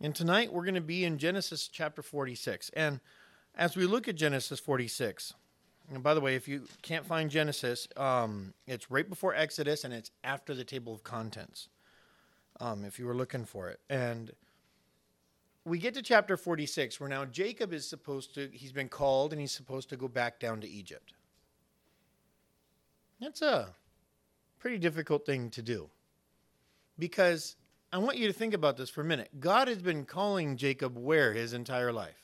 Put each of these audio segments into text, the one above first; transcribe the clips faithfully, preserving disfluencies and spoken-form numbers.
And tonight we're going to be in Genesis chapter forty-six. And as we look at Genesis forty-six, and by the way, if you can't find Genesis, um, it's right before Exodus and it's after the table of contents, um, if you were looking for it. And we get to chapter forty-six, where now Jacob is supposed to, he's been called and he's supposed to go back down to Egypt. That's a pretty difficult thing to do, because I want you to think about this for a minute. God has been calling Jacob where his entire life?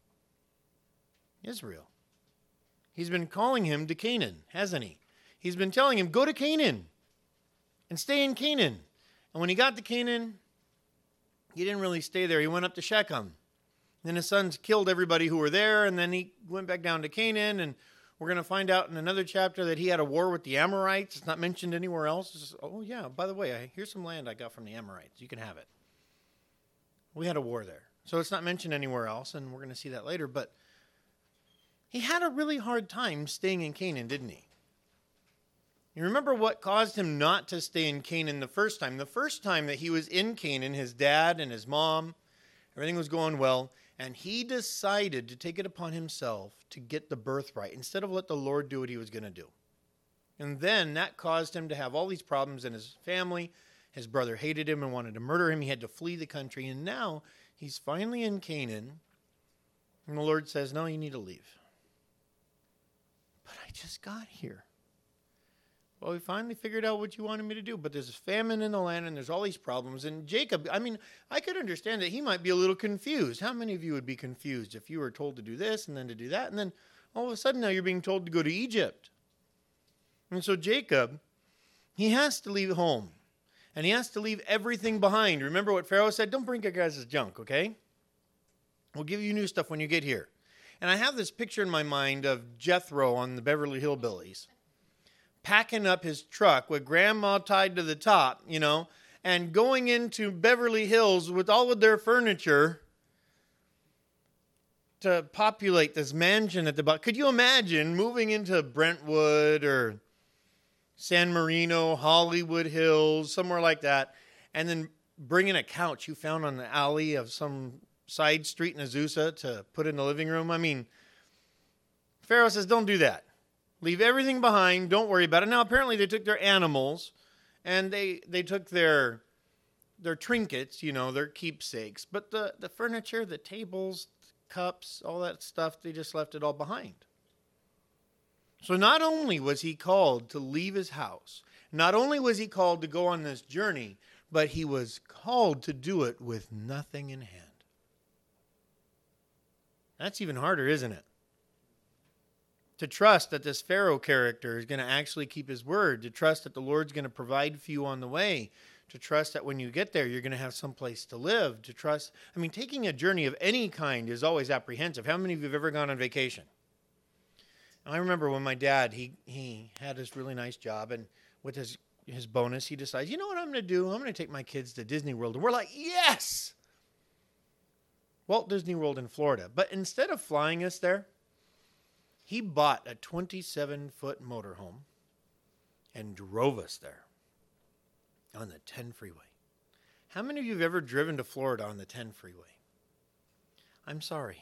Israel. He's been calling him to Canaan, hasn't he? He's been telling him, go to Canaan and stay in Canaan. And when he got to Canaan, he didn't really stay there. He went up to Shechem. Then his sons killed everybody who were there, and then he went back down to Canaan, and we're going to find out in another chapter that he had a war with the Amorites. It's not mentioned anywhere else. It's just, oh, yeah, by the way, I, here's some land I got from the Amorites. You can have it. We had a war there. So it's not mentioned anywhere else, and we're going to see that later. But he had a really hard time staying in Canaan, didn't he? You remember what caused him not to stay in Canaan the first time? The first time that he was in Canaan, his dad and his mom, everything was going well. And he decided to take it upon himself to get the birthright instead of let the Lord do what he was going to do. And then that caused him to have all these problems in his family. His brother hated him and wanted to murder him. He had to flee the country. And now he's finally in Canaan. And the Lord says, no, you need to leave. But I just got here. Well, we finally figured out what you wanted me to do, but there's a famine in the land and there's all these problems. And Jacob, I mean, I could understand that he might be a little confused. How many of you would be confused if you were told to do this and then to do that, and then all of a sudden now you're being told to go to Egypt? And so Jacob, he has to leave home, and he has to leave everything behind. Remember what Pharaoh said? Don't bring your guys' junk, okay? We'll give you new stuff when you get here. And I have this picture in my mind of Jethro on the Beverly Hillbillies, packing up his truck with grandma tied to the top, you know, and going into Beverly Hills with all of their furniture to populate this mansion at the bottom. Could you imagine moving into Brentwood or San Marino, Hollywood Hills, somewhere like that, and then bringing a couch you found on the alley of some side street in Azusa to put in the living room? I mean, Pharaoh says, don't do that. Leave everything behind. Don't worry about it. Now, apparently they took their animals and they, they took their their trinkets, you know, their keepsakes. But the, the furniture, the tables, cups, all that stuff, they just left it all behind. So not only was he called to leave his house, not only was he called to go on this journey, but he was called to do it with nothing in hand. That's even harder, isn't it? To trust that this Pharaoh character is going to actually keep his word, to trust that the Lord's going to provide for you on the way, to trust that when you get there, you're going to have some place to live, to trust. I mean, taking a journey of any kind is always apprehensive. How many of you have ever gone on vacation? I remember when my dad, he he had this really nice job, and with his, his bonus, he decides, you know what I'm going to do? I'm going to take my kids to Disney World. And we're like, yes! Walt Disney World in Florida. But instead of flying us there, he bought a twenty-seven foot motorhome and drove us there on the ten freeway. How many of you have ever driven to Florida on the ten freeway? I'm sorry.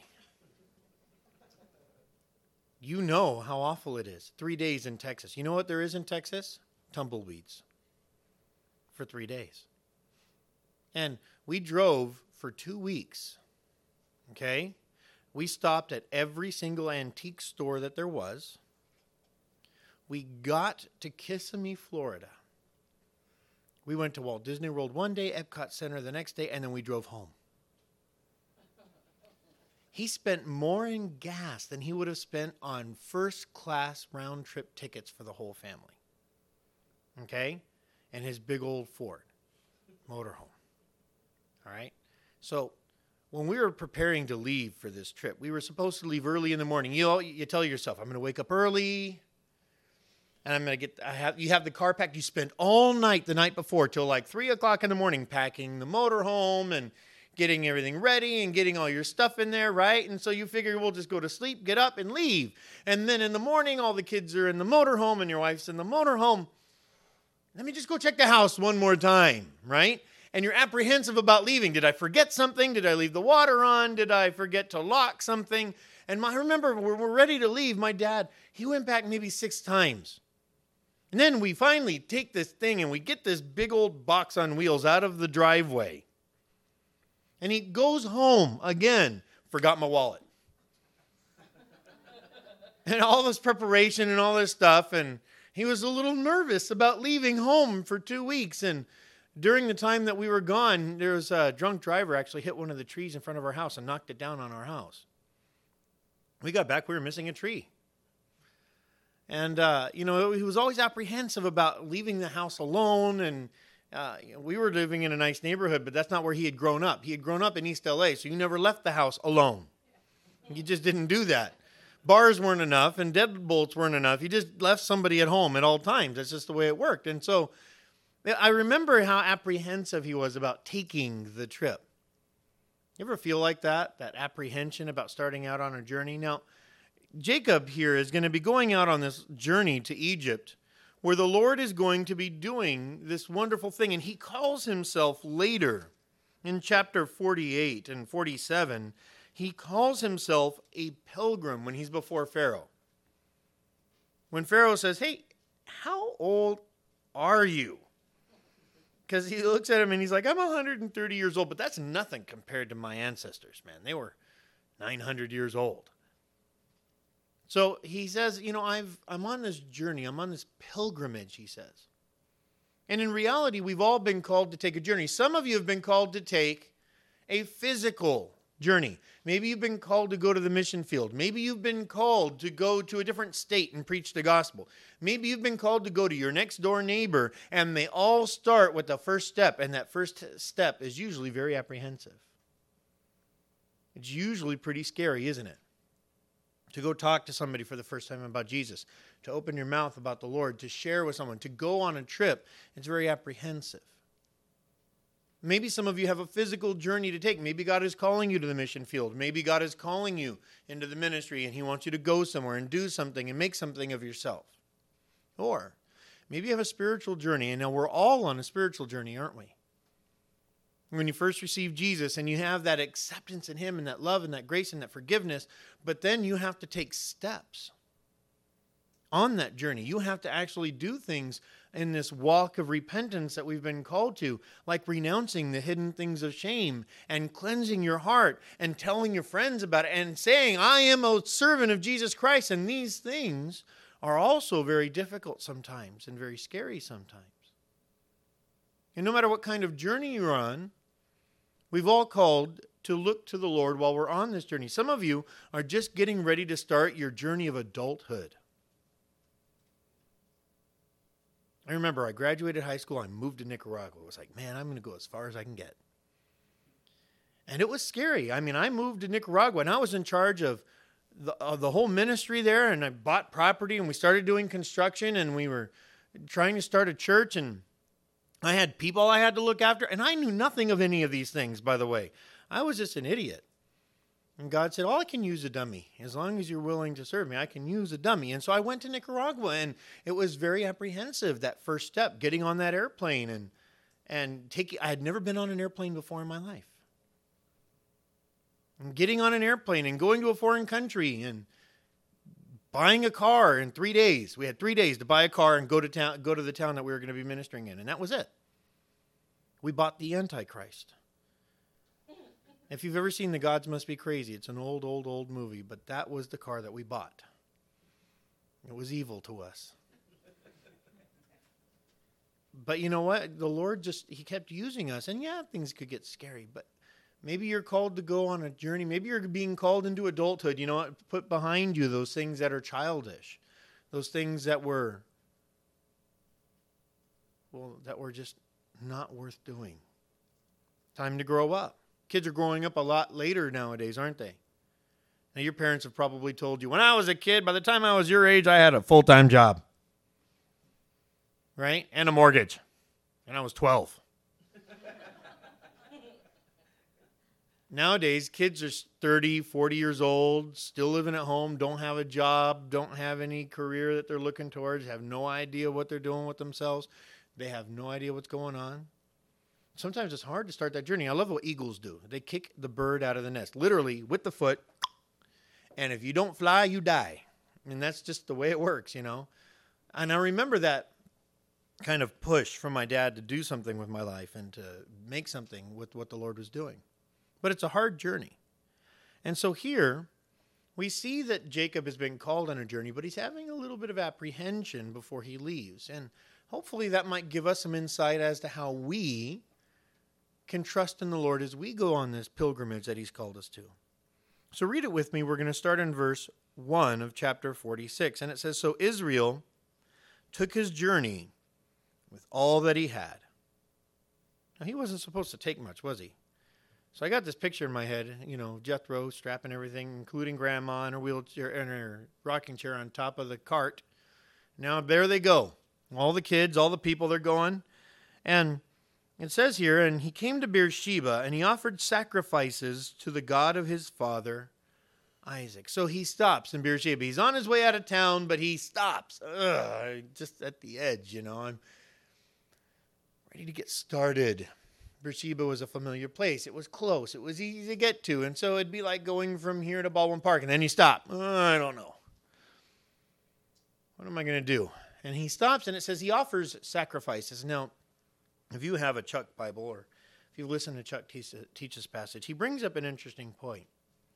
You know how awful it is. Three days in Texas. You know what there is in Texas? Tumbleweeds. For three days. And we drove for two weeks. Okay? We stopped at every single antique store that there was. We got to Kissimmee, Florida. We went to Walt Disney World one day, Epcot Center the next day, and then we drove home. He spent more in gas than he would have spent on first-class round-trip tickets for the whole family. Okay? And his big old Ford motorhome. All right? So when we were preparing to leave for this trip, we were supposed to leave early in the morning. You know, you tell yourself, I'm going to wake up early, and I'm going to get, I have, you have the car packed. You spend all night the night before till like three o'clock in the morning packing the motorhome and getting everything ready and getting all your stuff in there, right? And so you figure we'll just go to sleep, get up, and leave. And then in the morning, all the kids are in the motorhome, and your wife's in the motorhome. Let me just go check the house one more time, right? and you're apprehensive about leaving. Did I forget something? Did I leave the water on? Did I forget to lock something? And my, I remember when we're ready to leave, my dad, he went back maybe six times. And then we finally take this thing and we get this big old box on wheels out of the driveway. And he goes home again, forgot my wallet. And all this preparation and all this stuff, and he was a little nervous about leaving home for two weeks. And during the time that we were gone, there was a drunk driver actually hit one of the trees in front of our house and knocked it down on our house. We got back, we were missing a tree. And, uh, you know, he was always apprehensive about leaving the house alone. And uh, you know, we were living in a nice neighborhood, but that's not where he had grown up. He had grown up in East L A, so you never left the house alone. You just didn't do that. Bars weren't enough and deadbolts weren't enough. You just left somebody at home at all times. That's just the way it worked. And so I remember how apprehensive he was about taking the trip. You ever feel like that? That apprehension about starting out on a journey? Now, Jacob here is going to be going out on this journey to Egypt where the Lord is going to be doing this wonderful thing. And he calls himself later in chapter forty-eight and forty-seven, he calls himself a pilgrim when he's before Pharaoh. When Pharaoh says, hey, how old are you? Because he looks at him and he's like, I'm one hundred thirty years old, but that's nothing compared to my ancestors, man. They were nine hundred years old. So he says, you know, I've, I'm on this journey. I'm on this pilgrimage, he says. And in reality, we've all been called to take a journey. Some of you have been called to take a physical journey. Maybe you've been called to go to the mission field. Maybe you've been called to go to a different state and preach the gospel. Maybe you've been called to go to your next door neighbor, and they all start with the first step, and that first step is usually very apprehensive. It's usually pretty scary, isn't it? To go talk to somebody for the first time about Jesus, to open your mouth about the Lord, to share with someone, to go on a trip, it's very apprehensive. Maybe some of you have a physical journey to take. Maybe God is calling you to the mission field. Maybe God is calling you into the ministry and he wants you to go somewhere and do something and make something of yourself. Or maybe you have a spiritual journey, and now we're all on a spiritual journey, aren't we? When you first receive Jesus and you have that acceptance in him and that love and that grace and that forgiveness, but then you have to take steps on that journey. You have to actually do things in this walk of repentance that we've been called to, like renouncing the hidden things of shame and cleansing your heart and telling your friends about it and saying, I am a servant of Jesus Christ. And these things are also very difficult sometimes and very scary sometimes. And no matter what kind of journey you're on, we've all called to look to the Lord while we're on this journey. Some of you are just getting ready to start your journey of adulthood. I remember I graduated high school, I moved to Nicaragua. It was like, man, I'm going to go as far as I can get. And it was scary. I mean, I moved to Nicaragua, and I was in charge of the, of the whole ministry there, and I bought property, and we started doing construction, and we were trying to start a church, and I had people I had to look after, and I knew nothing of any of these things, by the way. I was just an idiot. And God said, oh, I can use a dummy. As long as you're willing to serve me, I can use a dummy. And so I went to Nicaragua, and it was very apprehensive, that first step, getting on that airplane. And and taking. I had never been on an airplane before in my life. And getting on an airplane and going to a foreign country and buying a car in three days. We had three days to buy a car and go to town, go to the town that we were going to be ministering in. And that was it. We bought the Antichrist. If you've ever seen The Gods Must Be Crazy, it's an old, old, old movie, but that was the car that we bought. It was evil to us. But you know what? The Lord just, he kept using us. And yeah, things could get scary, but maybe you're called to go on a journey. Maybe you're being called into adulthood. You know what? Put behind you those things that are childish. Those things that were, well, that were just not worth doing. Time to grow up. Kids are growing up a lot later nowadays, aren't they? Now, your parents have probably told you, when I was a kid, by the time I was your age, I had a full-time job. Right? And a mortgage. And I was twelve. Nowadays, kids are thirty, forty years old, still living at home, don't have a job, don't have any career that they're looking towards, have no idea what they're doing with themselves. They have no idea what's going on. Sometimes it's hard to start that journey. I love what eagles do. They kick the bird out of the nest, literally with the foot. And if you don't fly, you die. And that's just the way it works, you know. And I remember that kind of push from my dad to do something with my life and to make something with what the Lord was doing. But it's a hard journey. And so here we see that Jacob has been called on a journey, but he's having a little bit of apprehension before he leaves. And hopefully that might give us some insight as to how we can trust in the Lord as we go on this pilgrimage that he's called us to. So read it with me. We're going to start in verse one of chapter forty-six. And it says, "So Israel took his journey with all that he had." Now, he wasn't supposed to take much, was he? So I got this picture in my head, you know, Jethro strapping everything, including Grandma in her wheelchair and her rocking chair on top of the cart. Now, there they go. All the kids, all the people, they're going. And it says here, "And he came to Beersheba, and he offered sacrifices to the God of his father, Isaac." So he stops in Beersheba. He's on his way out of town, but he stops. Ugh, just at the edge, you know. I'm ready to get started. Beersheba was a familiar place. It was close. It was easy to get to. And so it'd be like going from here to Baldwin Park. And then you stop. Oh, I don't know. What am I going to do? And he stops, and it says he offers sacrifices. Now, if you have a Chuck Bible, or if you listen to Chuck teach, teach this passage, he brings up an interesting point.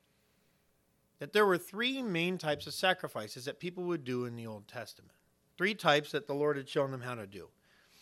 That there were three main types of sacrifices that people would do in the Old Testament. Three types that the Lord had shown them how to do.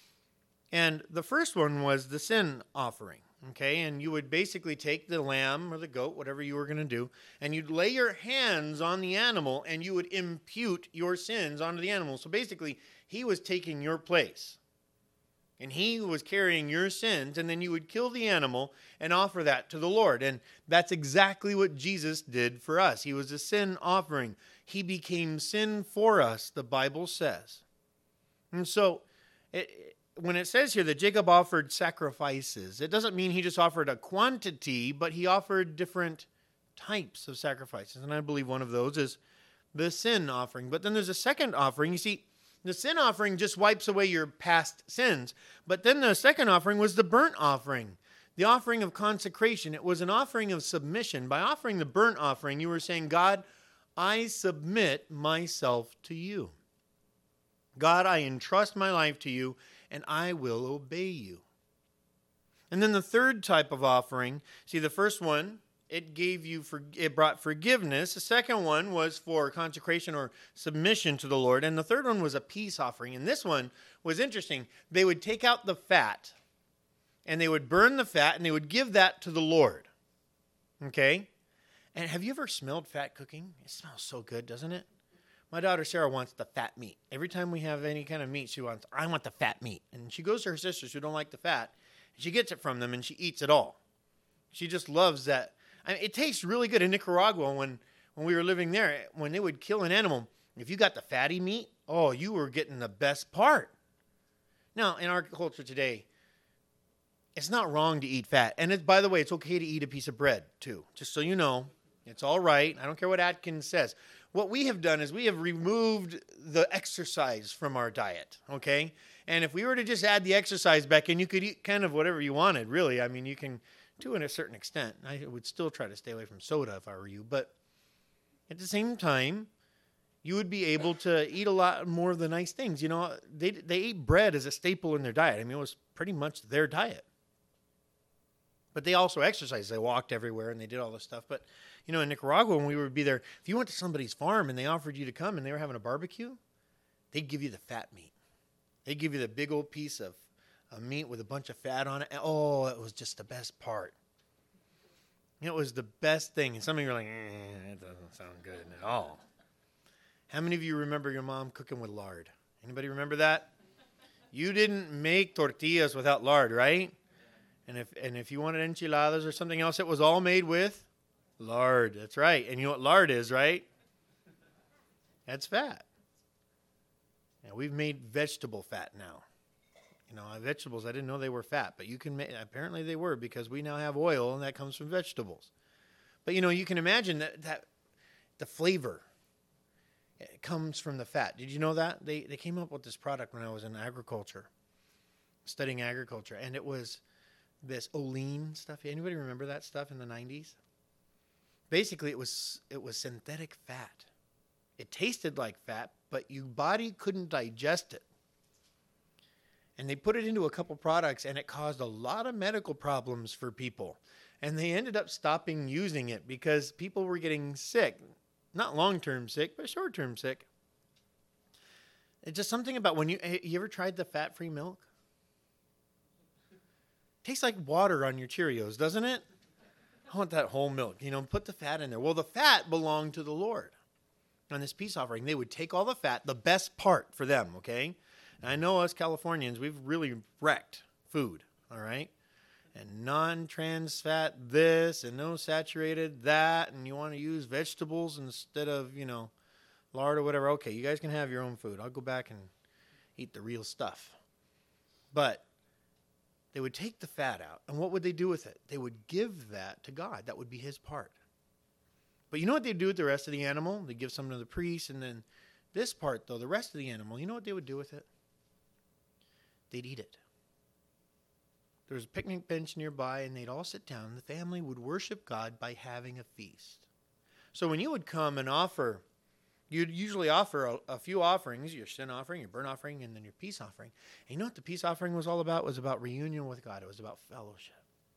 And the first one was the sin offering, okay? And you would basically take the lamb or the goat, whatever you were going to do, and you'd lay your hands on the animal, and you would impute your sins onto the animal. So basically, he was taking your place, and he was carrying your sins, and then you would kill the animal and offer that to the Lord. And that's exactly what Jesus did for us. He was a sin offering. He became sin for us, the Bible says. And so it, when it says here that Jacob offered sacrifices, it doesn't mean he just offered a quantity, but he offered different types of sacrifices. And I believe one of those is the sin offering. But then there's a second offering. You see, the sin offering just wipes away your past sins. But then the second offering was the burnt offering, the offering of consecration. It was an offering of submission. By offering the burnt offering, you were saying, God, I submit myself to you. God, I entrust my life to you, and I will obey you. And then the third type of offering, see, the first one, it gave you, for, it brought forgiveness. The second one was for consecration or submission to the Lord. And the third one was a peace offering. And this one was interesting. They would take out the fat, and they would burn the fat, and they would give that to the Lord. Okay? And have you ever smelled fat cooking? It smells so good, doesn't it? My daughter Sarah wants the fat meat. Every time we have any kind of meat, she wants, I want the fat meat. And she goes to her sisters who don't like the fat, and she gets it from them, and she eats it all. She just loves that. I mean, it tastes really good in Nicaragua when, when we were living there. When they would kill an animal, if you got the fatty meat, oh, you were getting the best part. Now, in our culture today, it's not wrong to eat fat. And it, by the way, it's okay to eat a piece of bread, too. Just so you know, it's all right. I don't care what Atkins says. What we have done is we have removed the exercise from our diet, okay? And if we were to just add the exercise back in, you could eat kind of whatever you wanted, really. I mean, you can, to a certain extent. I would still try to stay away from soda if I were you. But at the same time, you would be able to eat a lot more of the nice things. You know, they they ate bread as a staple in their diet. I mean, it was pretty much their diet. But they also exercised. They walked everywhere and they did all this stuff. But, you know, in Nicaragua, when we would be there, if you went to somebody's farm and they offered you to come and they were having a barbecue, they'd give you the fat meat. They'd give you the big old piece of, of meat with a bunch of fat on it. And, oh, it was just the best part. It was the best thing. And some of you are like, eh, it doesn't sound good at all. How many of you remember your mom cooking with lard? Anybody remember that? You didn't make tortillas without lard, right? And if and if you wanted enchiladas or something else, it was all made with lard. That's right. And you know what lard is, right? That's fat. And we've made vegetable fat now. You know, vegetables, I didn't know they were fat, but you can make, apparently they were, because we now have oil, and that comes from vegetables. But, you know, you can imagine that, that the flavor, it comes from the fat. Did you know that? They they came up with this product when I was in agriculture, studying agriculture, and it was this Olean stuff. Anybody remember that stuff in the nineties? Basically, it was it was synthetic fat. It tasted like fat, but your body couldn't digest it. And they put it into a couple products, and it caused a lot of medical problems for people. And they ended up stopping using it because people were getting sick. Not long-term sick, but short-term sick. It's just something about when you... You ever tried the fat-free milk? Tastes like water on your Cheerios, doesn't it? I want that whole milk. You know, put the fat in there. Well, the fat belonged to the Lord. On this peace offering, they would take all the fat, the best part for them, okay? And I know us Californians, we've really wrecked food, all right? And non-trans fat this and no saturated that, and you want to use vegetables instead of, you know, lard or whatever. Okay, you guys can have your own food. I'll go back and eat the real stuff. But they would take the fat out, and what would they do with it? They would give that to God. That would be his part. But you know what they'd do with the rest of the animal? They'd give some to the priest, and then this part, though, the rest of the animal, you know what they would do with it? They'd eat it. There was a picnic bench nearby, and they'd all sit down. The family would worship God by having a feast. So when you would come and offer, you'd usually offer a, a few offerings, your sin offering, your burnt offering, and then your peace offering. And you know what the peace offering was all about? It was about reunion with God. It was about fellowship.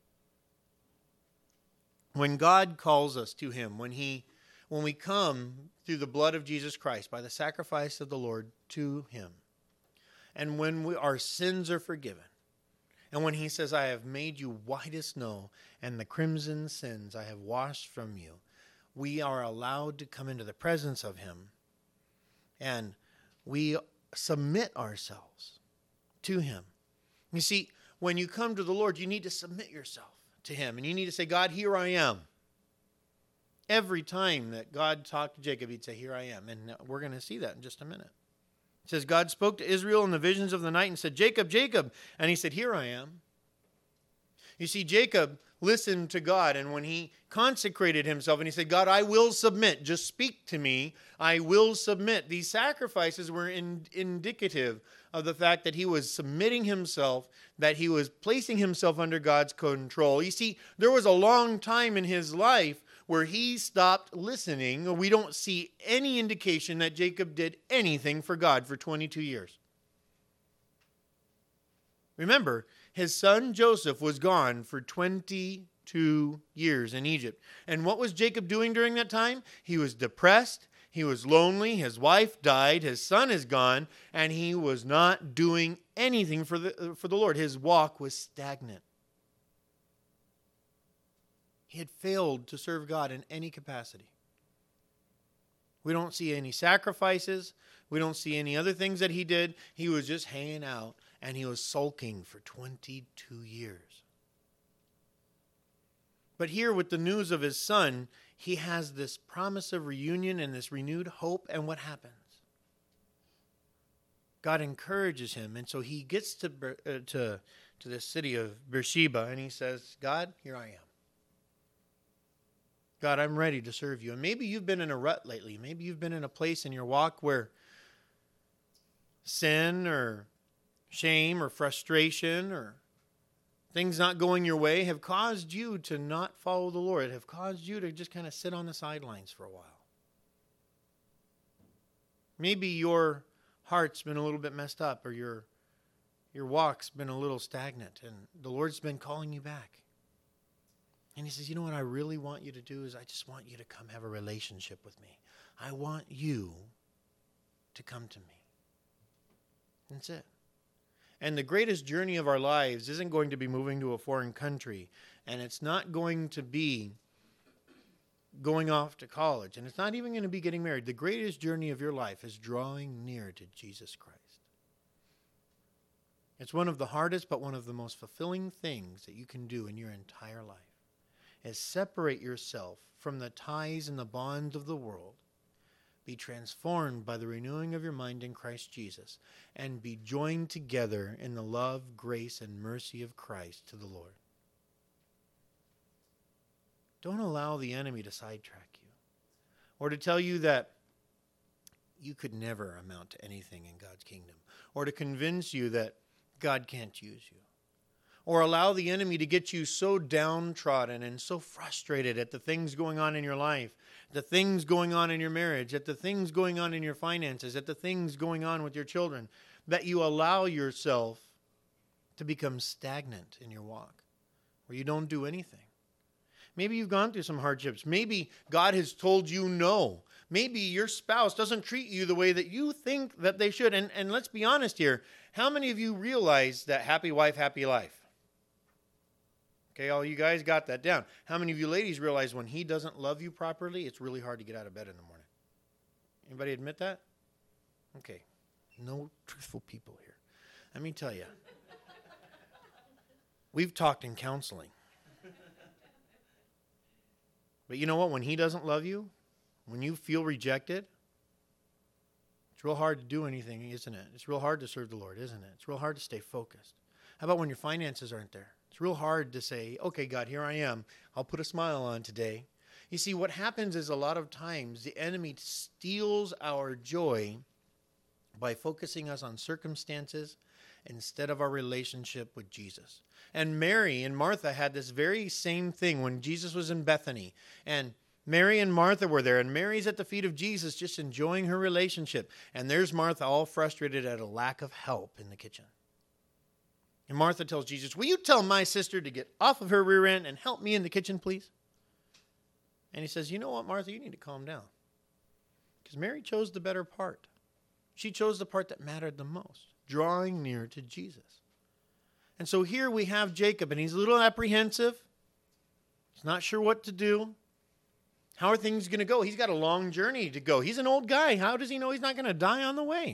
When God calls us to him, when he, when we come through the blood of Jesus Christ, by the sacrifice of the Lord to him, and when we, our sins are forgiven, and when he says, I have made you white as snow, and the crimson sins I have washed from you, we are allowed to come into the presence of him, and we submit ourselves to him. You see, when you come to the Lord, you need to submit yourself to him, and you need to say, God, here I am. Every time that God talked to Jacob, he'd say, here I am, and we're going to see that in just a minute. It says, God spoke to Israel in the visions of the night and said, Jacob, Jacob. And he said, here I am. You see, Jacob listened to God, and when he consecrated himself and he said, God, I will submit. Just speak to me. I will submit. These sacrifices were in, indicative of the fact that he was submitting himself, that he was placing himself under God's control. You see, there was a long time in his life where he stopped listening. We don't see any indication that Jacob did anything for God for twenty-two years. Remember, his son Joseph was gone for twenty-two years in Egypt. And what was Jacob doing during that time? He was depressed. He was lonely. His wife died. His son is gone. And he was not doing anything for the, for the Lord. His walk was stagnant. He had failed to serve God in any capacity. We don't see any sacrifices. We don't see any other things that he did. He was just hanging out, and he was sulking for twenty-two years. But here with the news of his son, he has this promise of reunion and this renewed hope, and what happens? God encourages him, and so he gets to, uh, to, to this city of Beersheba, and he says, God, here I am. God, I'm ready to serve you. And maybe you've been in a rut lately. Maybe you've been in a place in your walk where sin or shame or frustration or things not going your way have caused you to not follow the Lord, have caused you to just kind of sit on the sidelines for a while. Maybe your heart's been a little bit messed up, or your, your walk's been a little stagnant, and the Lord's been calling you back. And he says, you know what I really want you to do is I just want you to come have a relationship with me. I want you to come to me. That's it. And the greatest journey of our lives isn't going to be moving to a foreign country. And it's not going to be going off to college. And it's not even going to be getting married. The greatest journey of your life is drawing near to Jesus Christ. It's one of the hardest, but one of the most fulfilling things that you can do in your entire life. Is separate yourself from the ties and the bonds of the world. Be transformed by the renewing of your mind in Christ Jesus, and be joined together in the love, grace, and mercy of Christ to the Lord. Don't allow the enemy to sidetrack you, or to tell you that you could never amount to anything in God's kingdom, or to convince you that God can't use you, or allow the enemy to get you so downtrodden and so frustrated at the things going on in your life, the things going on in your marriage, at the things going on in your finances, at the things going on with your children, that you allow yourself to become stagnant in your walk, where you don't do anything. Maybe you've gone through some hardships. Maybe God has told you no. Maybe your spouse doesn't treat you the way that you think that they should. And, and let's be honest here. How many of you realize that happy wife, happy life? Okay, all you guys got that down. How many of you ladies realize when he doesn't love you properly, it's really hard to get out of bed in the morning? Anybody admit that? Okay, no truthful people here. Let me tell you. We've talked in counseling. But you know what? When he doesn't love you, when you feel rejected, it's real hard to do anything, isn't it? It's real hard to serve the Lord, isn't it? It's real hard to stay focused. How about when your finances aren't there? It's real hard to say, okay, God, here I am. I'll put a smile on today. You see, what happens is a lot of times the enemy steals our joy by focusing us on circumstances instead of our relationship with Jesus. And Mary and Martha had this very same thing when Jesus was in Bethany. And Mary and Martha were there, and Mary's at the feet of Jesus just enjoying her relationship. And there's Martha all frustrated at a lack of help in the kitchen. And Martha tells Jesus, will you tell my sister to get off of her rear end and help me in the kitchen, please? And he says, you know what, Martha, you need to calm down. Because Mary chose the better part. She chose the part that mattered the most, drawing near to Jesus. And so here we have Jacob, and he's a little apprehensive. He's not sure what to do. How are things going to go? He's got a long journey to go. He's an old guy. How does he know he's not going to die on the way?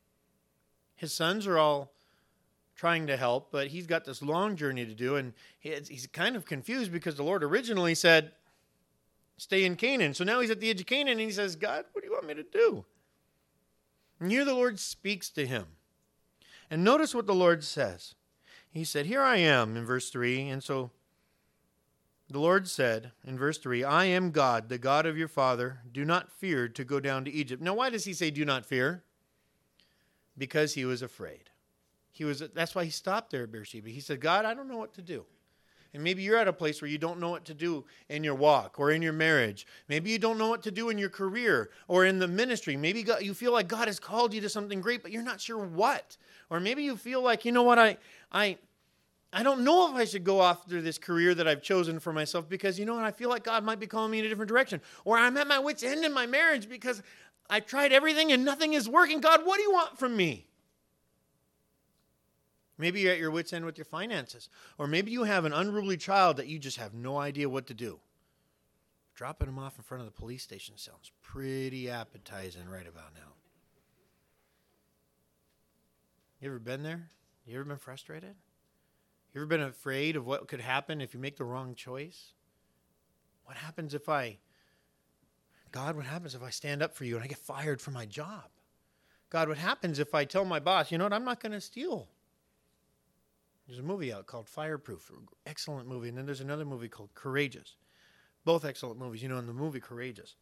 His sons are all trying to help, but he's got this long journey to do, and he's kind of confused because the Lord originally said, stay in Canaan. So now he's at the edge of Canaan, and he says, God, what do you want me to do? And here the Lord speaks to him. And notice what the Lord says. He said, here I am, in verse three. And so the Lord said, in verse three, I am God, the God of your father. Do not fear to go down to Egypt. Now, why does he say do not fear? Because he was afraid. He was. That's why he stopped there at Beersheba. He said, God, I don't know what to do. And maybe you're at a place where you don't know what to do in your walk or in your marriage. Maybe you don't know what to do in your career or in the ministry. Maybe God, you feel like God has called you to something great, but you're not sure what. Or maybe you feel like, you know what, I, I, I don't know if I should go after this career that I've chosen for myself because, you know what, I feel like God might be calling me in a different direction. Or I'm at my wit's end in my marriage because I've tried everything and nothing is working. God, what do you want from me? Maybe you're at your wit's end with your finances. Or maybe you have an unruly child that you just have no idea what to do. Dropping them off in front of the police station sounds pretty appetizing right about now. You ever been there? You ever been frustrated? You ever been afraid of what could happen if you make the wrong choice? What happens if I, God, what happens if I stand up for you and I get fired from my job? God, what happens if I tell my boss, you know what, I'm not going to steal? There's a movie out called Fireproof, excellent movie. And then there's another movie called Courageous. Both excellent movies. You know, in the movie Courageous,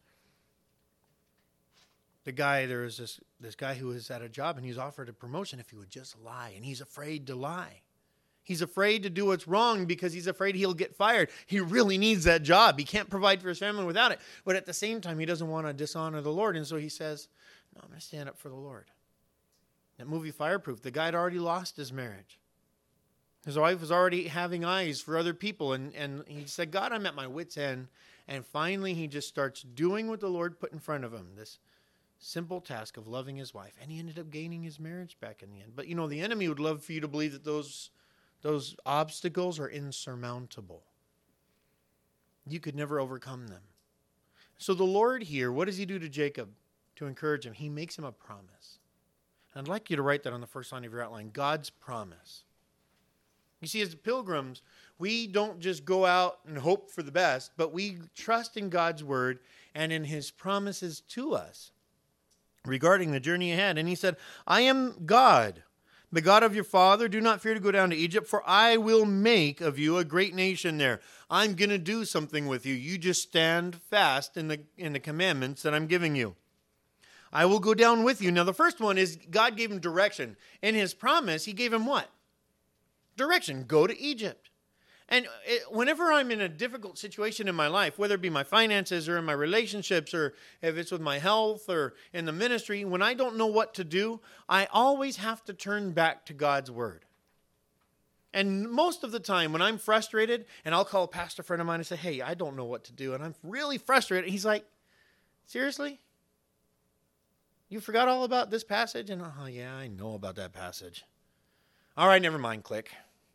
the guy, there was this, this guy who was at a job and he was offered a promotion if he would just lie. And he's afraid to lie. He's afraid to do what's wrong because he's afraid he'll get fired. He really needs that job. He can't provide for his family without it. But at the same time, he doesn't want to dishonor the Lord. And so he says, no, I'm going to stand up for the Lord. That movie Fireproof, the guy had already lost his marriage. His wife was already having eyes for other people. And, and he said, God, I'm at my wit's end. And finally, he just starts doing what the Lord put in front of him, this simple task of loving his wife. And he ended up gaining his marriage back in the end. But, you know, the enemy would love for you to believe that those, those obstacles are insurmountable. You could never overcome them. So the Lord here, what does he do to Jacob to encourage him? He makes him a promise. I'd like you to write that on the first line of your outline, God's promise. You see, as pilgrims, we don't just go out and hope for the best, but we trust in God's word and in his promises to us regarding the journey ahead. And he said, I am God, the God of your father. Do not fear to go down to Egypt, for I will make of you a great nation there. I'm going to do something with you. You just stand fast in the, in the commandments that I'm giving you. I will go down with you. Now, the first one is God gave him direction. In his promise, he gave him what? direction. Go to Egypt. And it, whenever I'm in a difficult situation in my life, whether it be my finances or in my relationships or if it's with my health or in the ministry, when I don't know what to do, I always have to turn back to God's word. And most of the time when I'm frustrated, and I'll call a pastor friend of mine and say, hey, I don't know what to do, and I'm really frustrated. He's like, seriously? You forgot all about this passage? And, oh, yeah, I know about that passage. All right, never mind, click.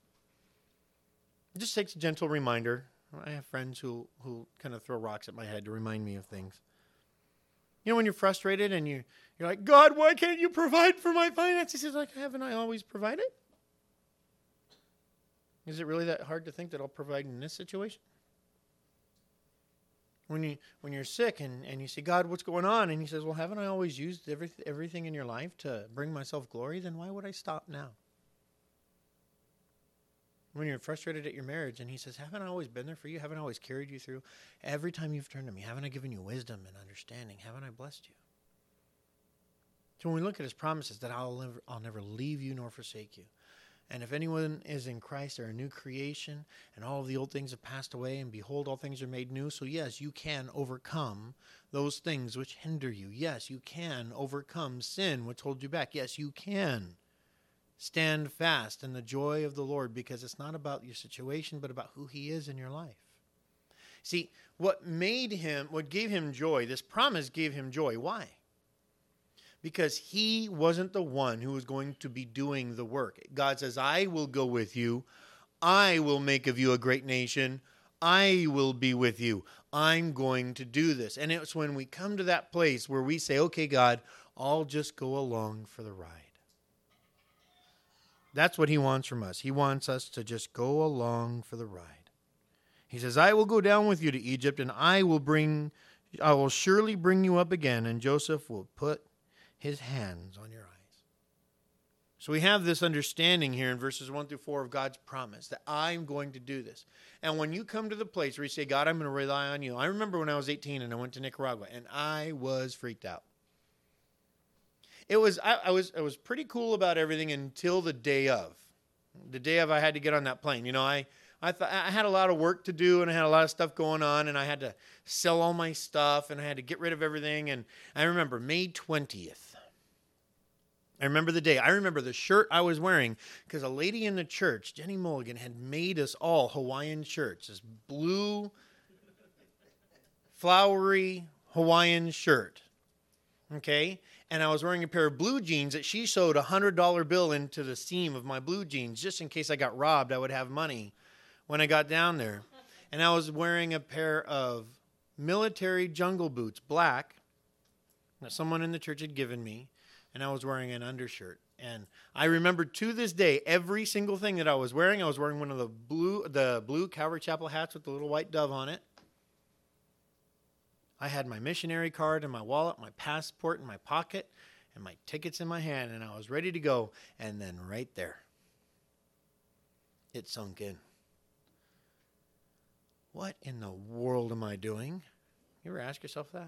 It just takes a gentle reminder. I have friends who, who kind of throw rocks at my head to remind me of things. You know, when you're frustrated and you, you're like, God, why can't you provide for my finances? He's like, haven't I always provided? Is it really that hard to think that I'll provide in this situation? When, you, when you're sick and, and you say, God, what's going on? And he says, well, haven't I always used every, everything in your life to bring myself glory? Then why would I stop now? When you're frustrated at your marriage and he says, haven't I always been there for you? Haven't I always carried you through? Every time you've turned to me, haven't I given you wisdom and understanding? Haven't I blessed you? So when we look at his promises that I'll never, I'll never leave you nor forsake you. And if anyone is in Christ, they're a new creation, and all of the old things have passed away, and behold, all things are made new. So yes, you can overcome those things which hinder you. Yes, you can overcome sin which holds you back. Yes, you can stand fast in the joy of the Lord, because it's not about your situation, but about who he is in your life. See, what made him, what gave him joy, this promise gave him joy. Why? Because he wasn't the one who was going to be doing the work. God says, I will go with you. I will make of you a great nation. I will be with you. I'm going to do this. And it's when we come to that place where we say, okay, God, I'll just go along for the ride. That's what he wants from us. He wants us to just go along for the ride. He says, I will go down with you to Egypt, and I will bring, I will surely bring you up again, and Joseph will put his hands on your eyes. So we have this understanding here in verses one through four of God's promise that I'm going to do this. And when you come to the place where you say, God, I'm going to rely on you. I remember when I was eighteen and I went to Nicaragua, and I was freaked out. It was I, I was I was pretty cool about everything until the day of. The day of I had to get on that plane. You know, I I thought I had a lot of work to do, and I had a lot of stuff going on, and I had to sell all my stuff, and I had to get rid of everything. And I remember May twentieth. I remember the day. I remember the shirt I was wearing, because a lady in the church, Jenny Mulligan, had made us all Hawaiian shirts. This blue, flowery Hawaiian shirt. Okay? And I was wearing a pair of blue jeans that she sewed a one hundred dollar bill into the seam of my blue jeans. Just in case I got robbed, I would have money when I got down there. And I was wearing a pair of military jungle boots, black, that someone in the church had given me. And I was wearing an undershirt. And I remember to this day, every single thing that I was wearing. I was wearing one of the blue, the blue Calvary Chapel hats with the little white dove on it. I had my missionary card in my wallet, my passport in my pocket, and my tickets in my hand, and I was ready to go. And then right there, it sunk in. What in the world am I doing? You ever ask yourself that?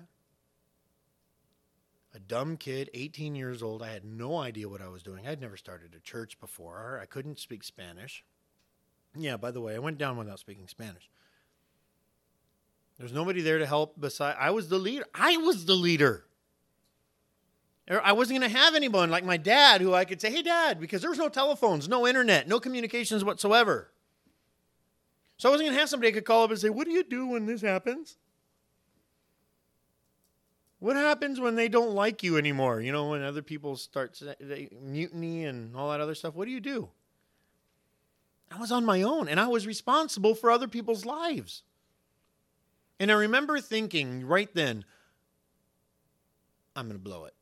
A dumb kid, eighteen years old. I had no idea what I was doing. I'd never started a church before. I couldn't speak Spanish. Yeah, by the way, I went down without speaking Spanish. There's nobody there to help beside. I was the leader. I was the leader. I wasn't going to have anyone like my dad who I could say, hey, Dad, because there was no telephones, no internet, no communications whatsoever. So I wasn't going to have somebody I could call up and say, what do you do when this happens? What happens when they don't like you anymore? You know, when other people start they, mutiny and all that other stuff, what do you do? I was on my own, and I was responsible for other people's lives. And I remember thinking right then, I'm going to blow it.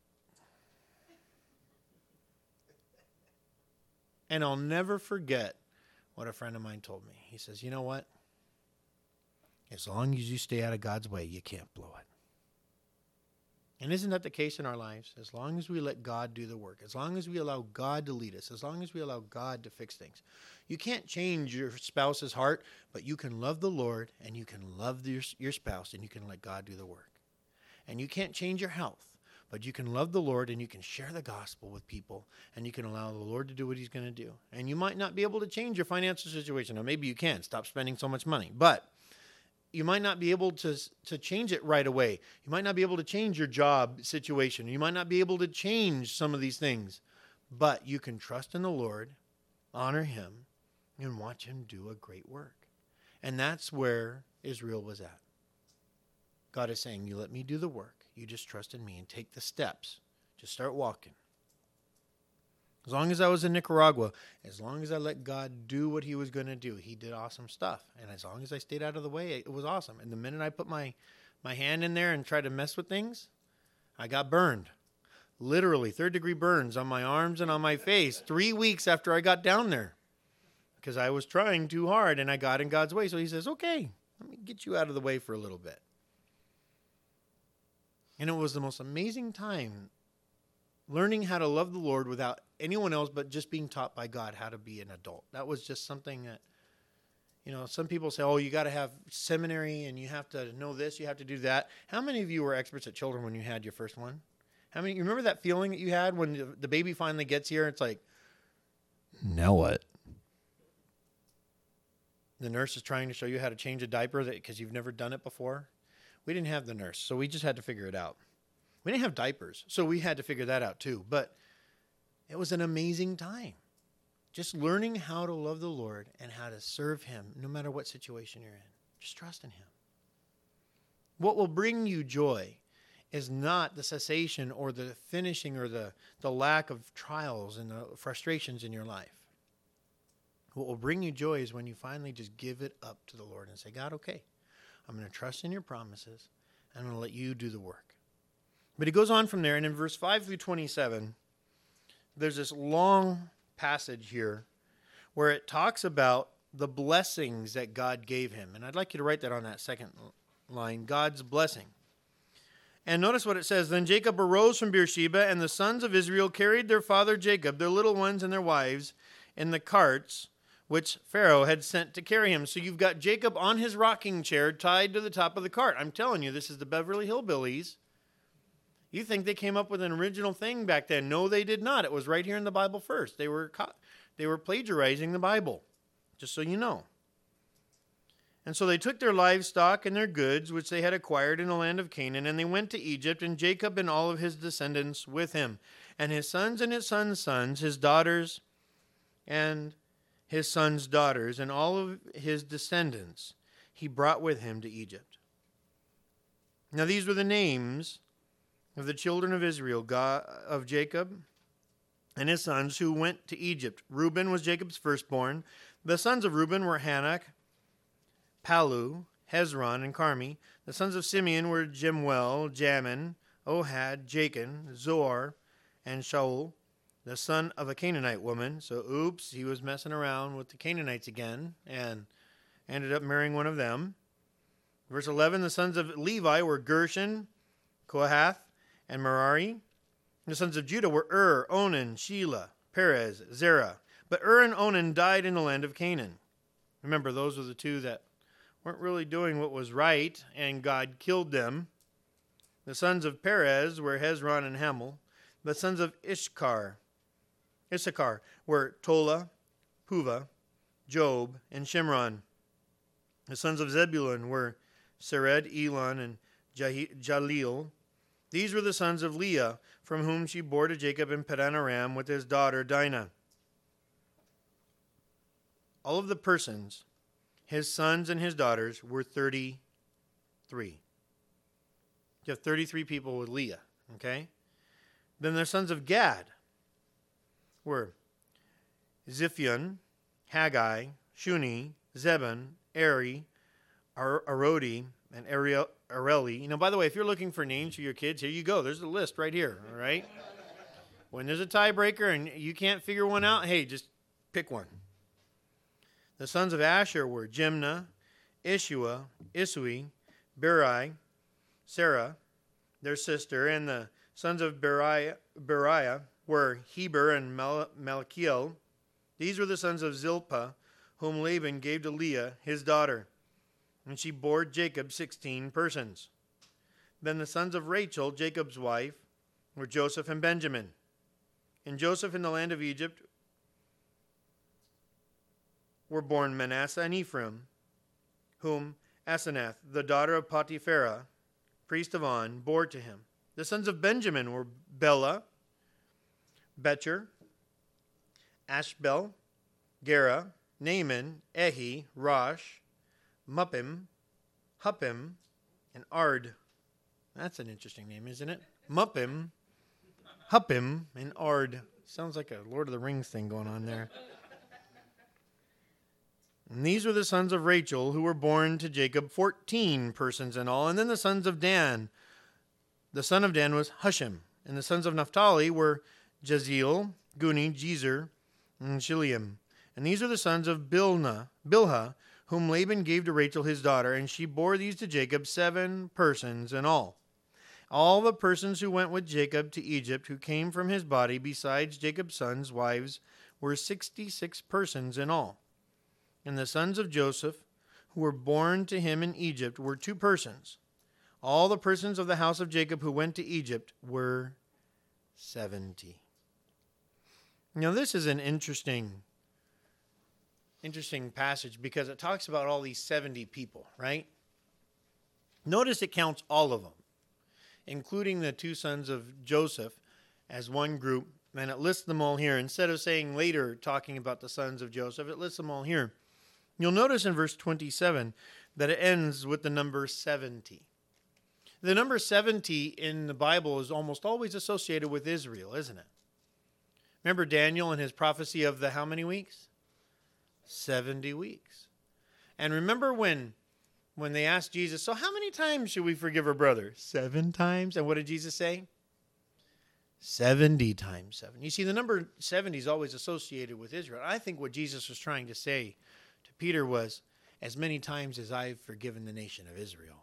And I'll never forget what a friend of mine told me. He says, you know what? As long as you stay out of God's way, you can't blow it. And isn't that the case in our lives? As long as we let God do the work, as long as we allow God to lead us, as long as we allow God to fix things. You can't change your spouse's heart, but you can love the Lord, and you can love your, your spouse, and you can let God do the work. And you can't change your health, But you can love the Lord and you can share the gospel with people and you can allow the Lord to do what he's going to do. And you might not be able to change your financial situation. Or maybe you can. Stop spending so much money. But you might not be able to, to change it right away. You might not be able to change your job situation. You might not be able to change some of these things. But you can trust in the Lord, honor him, and watch him do a great work. And that's where Israel was at. God is saying, you let me do the work. You just trust in me and take the steps. Just start walking. As long as I was in Nicaragua, as long as I let God do what he was going to do, he did awesome stuff. And as long as I stayed out of the way, it was awesome. And the minute I put my, my hand in there and tried to mess with things, I got burned. Literally, third degree burns on my arms and on my face three weeks after I got down there. Because I was trying too hard and I got in God's way. So he says, okay, let me get you out of the way for a little bit. And it was the most amazing time learning how to love the Lord without anyone else but just being taught by God how to be an adult. That was just something that, you know, some people say, oh, you got to have seminary and you have to know this, you have to do that. How many of you were experts at children when you had your first one? How many, you remember that feeling that you had when the, the baby finally gets here? It's like, now what? The nurse is trying to show you how to change a diaper because you've never done it before. We didn't have the nurse, so we just had to figure it out. We didn't have diapers, so we had to figure that out too. But it was an amazing time. Just learning how to love the Lord and how to serve him no matter what situation you're in. Just trust in him. What will bring you joy is not the cessation or the finishing or the, the lack of trials and the frustrations in your life. What will bring you joy is when you finally just give it up to the Lord and say, God, okay, I'm going to trust in your promises. And I'm going to let you do the work. But he goes on from there, and in verse five through twenty-seven, there's this long passage here where it talks about the blessings that God gave him. And I'd like you to write that on that second line, God's blessing. And notice what it says. Then Jacob arose from Beersheba, and the sons of Israel carried their father Jacob, their little ones and their wives, in the carts which Pharaoh had sent to carry him. So you've got Jacob on his rocking chair tied to the top of the cart. I'm telling you, this is the Beverly Hillbillies. You think they came up with an original thing back then. No, they did not. It was right here in the Bible first. They were they were plagiarizing the Bible, just so you know. And so they took their livestock and their goods, which they had acquired in the land of Canaan, and they went to Egypt, and Jacob and all of his descendants with him, and his sons and his sons' sons, his daughters and his sons' daughters, and all of his descendants he brought with him to Egypt. Now these were the names of the children of Israel, God, of Jacob and his sons who went to Egypt. Reuben was Jacob's firstborn. The sons of Reuben were Hanok, Palu, Hezron, and Carmi. The sons of Simeon were Jemuel, Jamin, Ohad, Jachin, Zoar, and Shaul, the son of a Canaanite woman. So, oops, he was messing around with the Canaanites again and ended up marrying one of them. Verse eleven, the sons of Levi were Gershon, Kohath, and Merari. The sons of Judah were Ur, Onan, Shelah, Perez, Zerah. But Ur and Onan died in the land of Canaan. Remember, those were the two that weren't really doing what was right, and God killed them. The sons of Perez were Hezron and Hamel. The sons of Ishkar, Issachar were Tola, Puvah, Job, and Shimron. The sons of Zebulun were Sered, Elon, and Jaleel. These were the sons of Leah, from whom she bore to Jacob in Padan Aram with his daughter Dinah. All of the persons, his sons and his daughters, were thirty-three. You have thirty-three people with Leah, okay? Then the sons of Gad were Ziphion, Haggai, Shuni, Zebun, Eri, Ar- Arodi, and Ariel, Areli. You know, by the way, if you're looking for names for your kids, here you go. There's the list right here, all right? When there's a tiebreaker and you can't figure one out, hey, just pick one. The sons of Asher were Jimnah, Ishua, Isui, Beri, Sarah, their sister, and the sons of Beriah, Beriah were Heber and Mal- Malchiel. These were the sons of Zilpah, whom Laban gave to Leah, his daughter. And she bore Jacob sixteen persons. Then the sons of Rachel, Jacob's wife, were Joseph and Benjamin. And Joseph in the land of Egypt were born Manasseh and Ephraim, whom Asenath, the daughter of Potipharah, priest of On, bore to him. The sons of Benjamin were Bela, Becher, Ashbel, Gera, Naaman, Ehi, Rosh, Muppim, Huppim, and Ard. That's an interesting name, isn't it? Muppim, Huppim, and Ard. Sounds like a Lord of the Rings thing going on there. And these were the sons of Rachel, who were born to Jacob, fourteen persons in all. And then the sons of Dan. The son of Dan was Hushim. And the sons of Naphtali were Jaziel, Guni, Jezer, and Shiliam. And these are the sons of Bilna, Bilhah, whom Laban gave to Rachel his daughter. And she bore these to Jacob, seven persons in all. All the persons who went with Jacob to Egypt, who came from his body, besides Jacob's sons' wives, were sixty-six persons in all. And the sons of Joseph, who were born to him in Egypt, were two persons. All the persons of the house of Jacob who went to Egypt were seventy. Now, this is an interesting, interesting passage because it talks about all these seventy people, right? Notice it counts all of them, including the two sons of Joseph as one group, and it lists them all here. Instead of saying later, talking about the sons of Joseph, it lists them all here. You'll notice in verse twenty-seven that it ends with the number seventy. The number seventy in the Bible is almost always associated with Israel, isn't it? Remember Daniel and his prophecy of the how many weeks? seventy weeks. And remember when, when they asked Jesus, so how many times should we forgive our brother? Seven times. And what did Jesus say? seventy times seven. You see, the number seventy is always associated with Israel. I think what Jesus was trying to say to Peter was, as many times as I've forgiven the nation of Israel,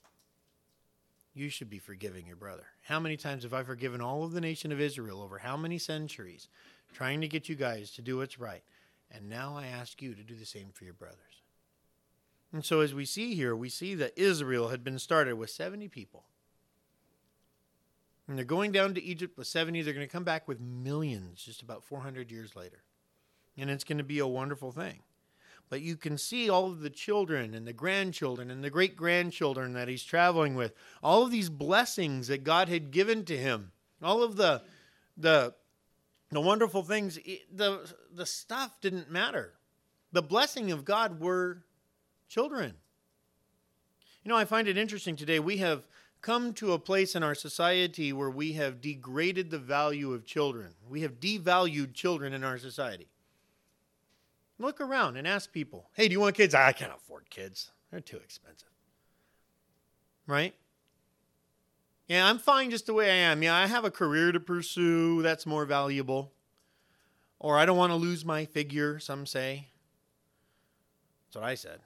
you should be forgiving your brother. How many times have I forgiven all of the nation of Israel over how many centuries, trying to get you guys to do what's right? And now I ask you to do the same for your brothers. And so as we see here, we see that Israel had been started with seventy people. And they're going down to Egypt with seventy. They're going to come back with millions just about four hundred years later. And it's going to be a wonderful thing. But you can see all of the children and the grandchildren and the great-grandchildren that he's traveling with. All of these blessings that God had given to him. All of the the, the wonderful things. The, the stuff didn't matter. The blessing of God were children. You know, I find it interesting today. We have come to a place in our society where we have degraded the value of children. We have devalued children in our society. Look around and ask people, hey, do you want kids? I can't afford kids. They're too expensive. Right? Yeah, I'm fine just the way I am. Yeah, I have a career to pursue. That's more valuable. Or I don't want to lose my figure, some say. That's what I said.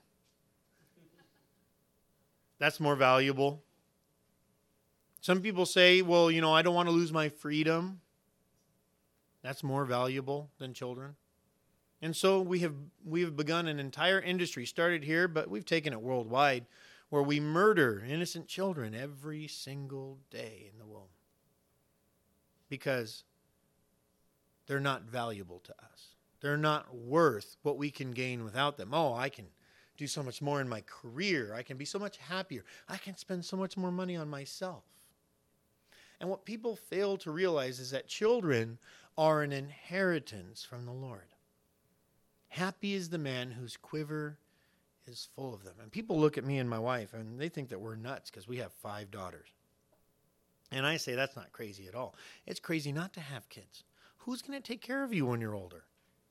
That's more valuable. Some people say, well, you know, I don't want to lose my freedom. That's more valuable than children. And so we have we have begun an entire industry, started here, but we've taken it worldwide, where we murder innocent children every single day in the womb because they're not valuable to us. They're not worth what we can gain without them. Oh, I can do so much more in my career. I can be so much happier. I can spend so much more money on myself. And what people fail to realize is that children are an inheritance from the Lord. Happy is the man whose quiver is full of them. And people look at me and my wife, and they think that we're nuts because we have five daughters. And I say that's not crazy at all. It's crazy not to have kids. Who's going to take care of you when you're older?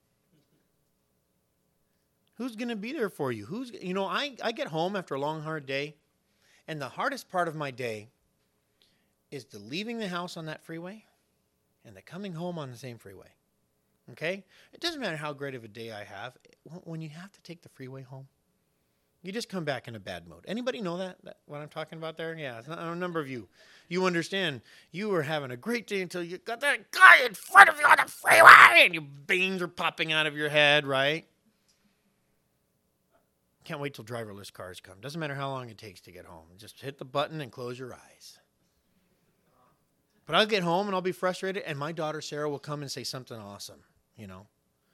Who's going to be there for you? Who's you know, I, I get home after a long, hard day, and the hardest part of my day is the leaving the house on that freeway and the coming home on the same freeway. Okay? It doesn't matter how great of a day I have. When you have to take the freeway home, you just come back in a bad mood. Anybody know that, that what I'm talking about there? Yeah, it's not, a number of you. You understand. You were having a great day until you got that guy in front of you on the freeway and your beans are popping out of your head, right? Can't wait till driverless cars come. Doesn't matter how long it takes to get home. Just hit the button and close your eyes. But I'll get home and I'll be frustrated, and my daughter Sarah will come and say something awesome, you know.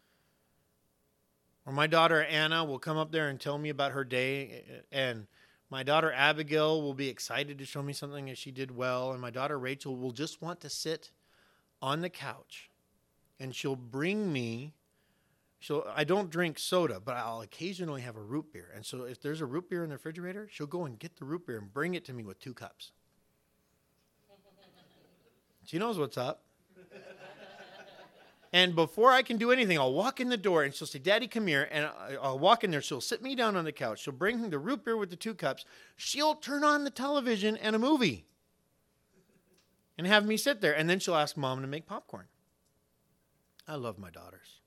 Or my daughter Anna will come up there and tell me about her day, and my daughter Abigail will be excited to show me something that she did well, and my daughter Rachel will just want to sit on the couch, and she'll bring me, she'll, I don't drink soda, but I'll occasionally have a root beer. And so if there's a root beer in the refrigerator, she'll go and get the root beer and bring it to me with two cups. She knows what's up. And before I can do anything, I'll walk in the door and she'll say, Daddy, come here. And I'll walk in there. She'll sit me down on the couch. She'll bring the root beer with the two cups. She'll turn on the television and a movie and have me sit there. And then she'll ask Mom to make popcorn. I love my daughters.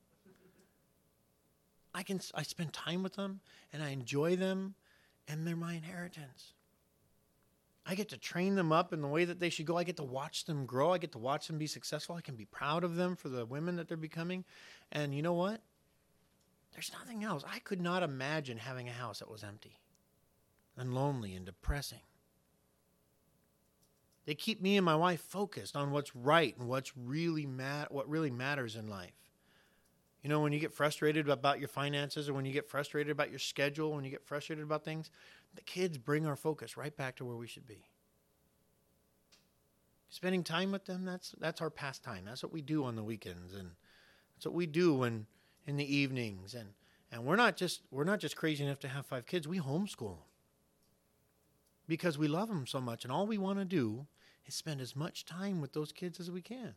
I can I spend time with them and I enjoy them, and they're my inheritance. I get to train them up in the way that they should go. I get to watch them grow. I get to watch them be successful. I can be proud of them for the women that they're becoming. And you know what? There's nothing else. I could not imagine having a house that was empty and lonely and depressing. They keep me and my wife focused on what's right and what's really mat- what really matters in life. You know, when you get frustrated about your finances, or when you get frustrated about your schedule, when you get frustrated about things, the kids bring our focus right back to where we should be. Spending time with them, that's that's our pastime. That's what we do on the weekends, and that's what we do when in the evenings. And and we're not just we're not just crazy enough to have five kids. We homeschool them because we love them so much, and all we want to do is spend as much time with those kids as we can.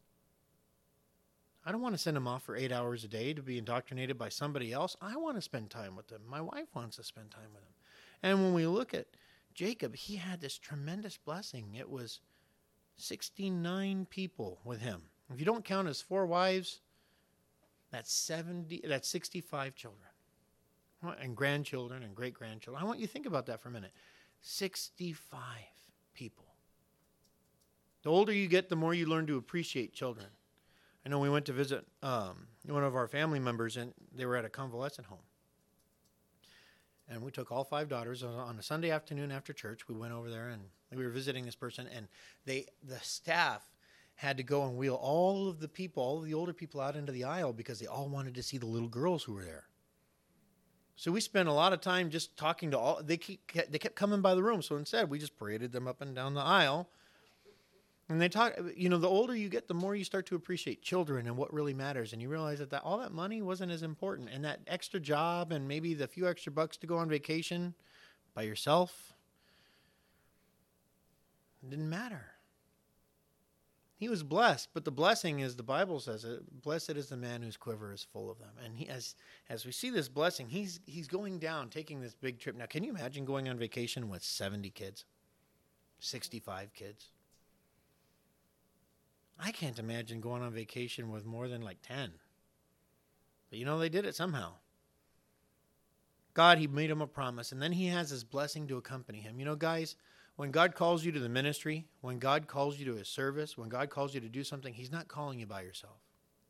I don't want to send them off for eight hours a day to be indoctrinated by somebody else. I want to spend time with them. My wife wants to spend time with them. And when we look at Jacob, he had this tremendous blessing. It was sixty-nine people with him. If you don't count his four wives, that's seventy. That's sixty-five children, and grandchildren and great-grandchildren. I want you to think about that for a minute. sixty-five people. The older you get, the more you learn to appreciate children. I know we went to visit um, one of our family members, and they were at a convalescent home. And we took all five daughters on a Sunday afternoon after church. We went over there, and we were visiting this person, and they, the staff had to go and wheel all of the people, all of the older people out into the aisle because they all wanted to see the little girls who were there. So we spent a lot of time just talking to all. They keep, they kept coming by the room, so instead we just paraded them up and down the aisle. And they talk, you know, the older you get, the more you start to appreciate children and what really matters. And you realize that, that all that money wasn't as important. And that extra job and maybe the few extra bucks to go on vacation by yourself, it didn't matter. He was blessed, but the blessing is, the Bible says it, blessed is the man whose quiver is full of them. And he, as as we see this blessing, he's he's going down, taking this big trip. Now, can you imagine going on vacation with seventy kids, sixty-five kids? I can't imagine going on vacation with more than like ten. But you know, they did it somehow. God, he made him a promise, and then he has his blessing to accompany him. You know, guys, when God calls you to the ministry, when God calls you to his service, when God calls you to do something, he's not calling you by yourself.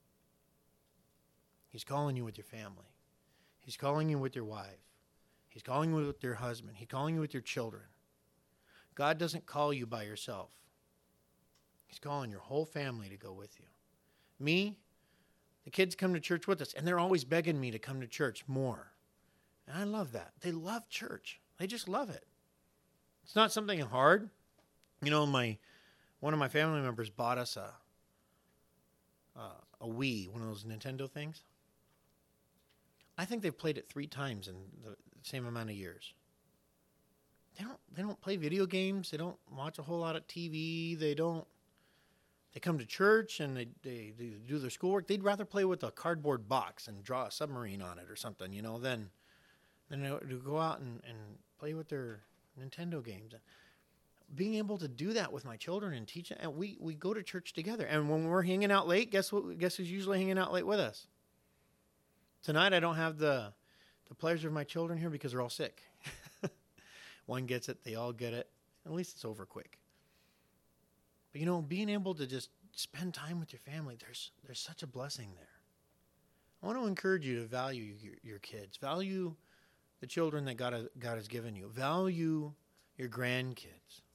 He's calling you with your family. He's calling you with your wife. He's calling you with your husband. He's calling you with your children. God doesn't call you by yourself. He's calling your whole family to go with you. Me, the kids come to church with us, and they're always begging me to come to church more. And I love that. They love church. They just love it. It's not something hard. You know, my one of my family members bought us a, a, a Wii, one of those Nintendo things. I think they've played it three times in the same amount of years. They don't, they don't play video games. They don't watch a whole lot of T V. They don't. They come to church and they, they, they do their schoolwork. They'd rather play with a cardboard box and draw a submarine on it or something, you know, than, than to go out and, and play with their Nintendo games. Being able to do that with my children and teach them, and we, we go to church together. And when we're hanging out late, guess what? Guess who's usually hanging out late with us? Tonight I don't have the the pleasure of my children here because they're all sick. One gets it, they all get it. At least it's over quick. But, you know, being able to just spend time with your family, there's there's such a blessing there. I want to encourage you to value your, your kids. Value the children that God, God has given you. Value your grandkids.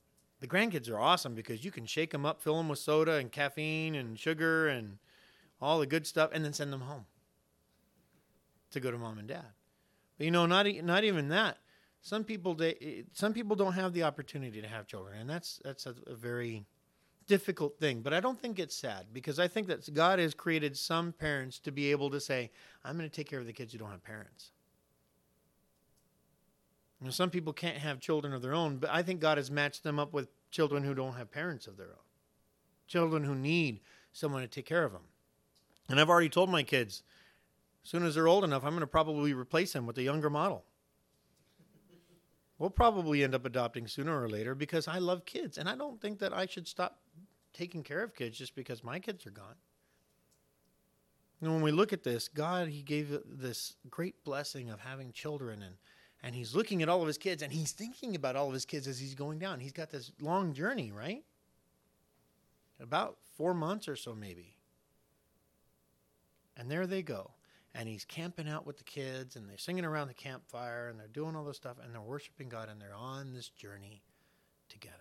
The grandkids are awesome because you can shake them up, fill them with soda and caffeine and sugar and all the good stuff, and then send them home to go to mom and dad. But, you know, not not even that. Some people they, some people don't have the opportunity to have children, and that's that's a, a very difficult thing. But I don't think it's sad, because I think that God has created some parents to be able to say, I'm going to take care of the kids who don't have parents. You know, some people can't have children of their own, but I think God has matched them up with children who don't have parents of their own, children who need someone to take care of them. And I've already told my kids, as soon as they're old enough, I'm going to probably replace them with a younger model. We'll probably end up adopting sooner or later, because I love kids, and I don't think that I should stop taking care of kids just because my kids are gone. And when we look at this, God, he gave this great blessing of having children, and, and he's looking at all of his kids, and he's thinking about all of his kids as he's going down. He's got this long journey, right? About four months or so maybe. And there they go. And he's camping out with the kids, and they're singing around the campfire, and they're doing all this stuff, and they're worshiping God, and they're on this journey together.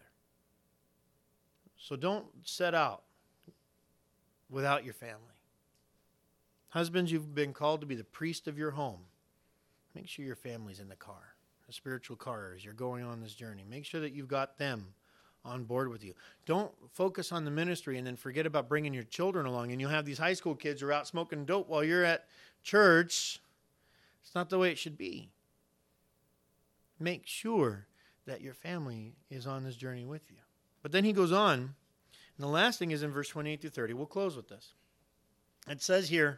So don't set out without your family. Husbands, you've been called to be the priest of your home. Make sure your family's in the car, the spiritual car, as you're going on this journey. Make sure that you've got them on board with you. Don't focus on the ministry and then forget about bringing your children along, and you'll have these high school kids who are out smoking dope while you're at church. It's not the way it should be. Make sure that your family is on this journey with you. But then he goes on, and the last thing is in verse twenty-eight through thirty. We'll close with this. It says here,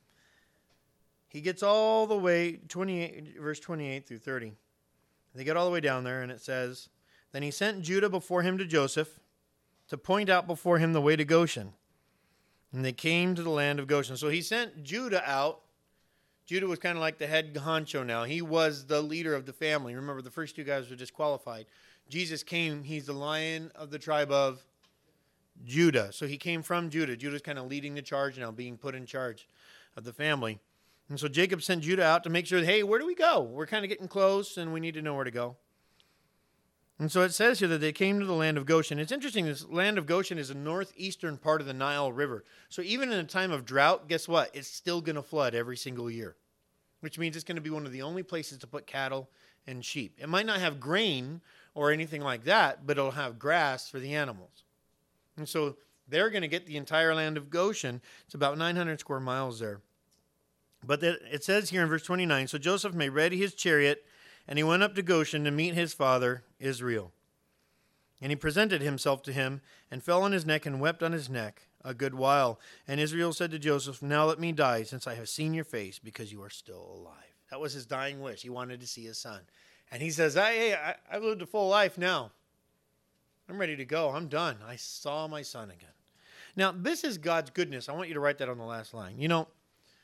he gets all the way, twenty-eight, verse twenty-eight through thirty. They get all the way down there, and it says, then he sent Judah before him to Joseph to point out before him the way to Goshen. And they came to the land of Goshen. So he sent Judah out. Judah was kind of like the head honcho now. He was the leader of the family. Remember, the first two guys were disqualified. Jesus came. He's the Lion of the tribe of Judah. So he came from Judah. Judah's kind of leading the charge now, being put in charge of the family. And so Jacob sent Judah out to make sure, hey, where do we go? We're kind of getting close, and we need to know where to go. And so it says here that they came to the land of Goshen. It's interesting, this land of Goshen is the northeastern part of the Nile River. So even in a time of drought, guess what? It's still going to flood every single year, which means it's going to be one of the only places to put cattle and sheep. It might not have grain or anything like that, but it'll have grass for the animals. And so they're going to get the entire land of Goshen. It's about nine hundred square miles there. But it says here in verse twenty-nine, so Joseph made ready his chariot, and he went up to Goshen to meet his father, Israel. And he presented himself to him, and fell on his neck, and wept on his neck a good while. And Israel said to Joseph, now let me die, since I have seen your face, because you are still alive. That was his dying wish. He wanted to see his son. And he says, hey, I, I've lived a full life now. I'm ready to go. I'm done. I saw my son again. Now, this is God's goodness. I want you to write that on the last line. You know,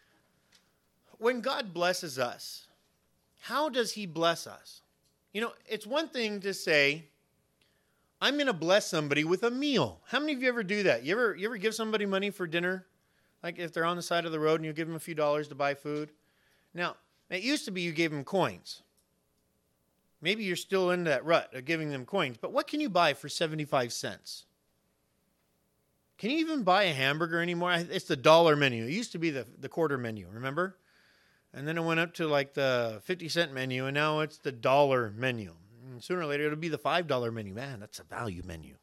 when God blesses us, how does he bless us? You know, it's one thing to say, I'm going to bless somebody with a meal. How many of you ever do that? You ever you ever give somebody money for dinner? Like if they're on the side of the road and you give them a few dollars to buy food? Now, it used to be you gave them coins. Maybe you're still in that rut of giving them coins. But what can you buy for seventy-five cents? Can you even buy a hamburger anymore? It's the dollar menu. It used to be the, the quarter menu, remember? And then it went up to like the fifty cent menu, and now it's the dollar menu. And sooner or later, it'll be the five dollar menu. Man, that's a value menu.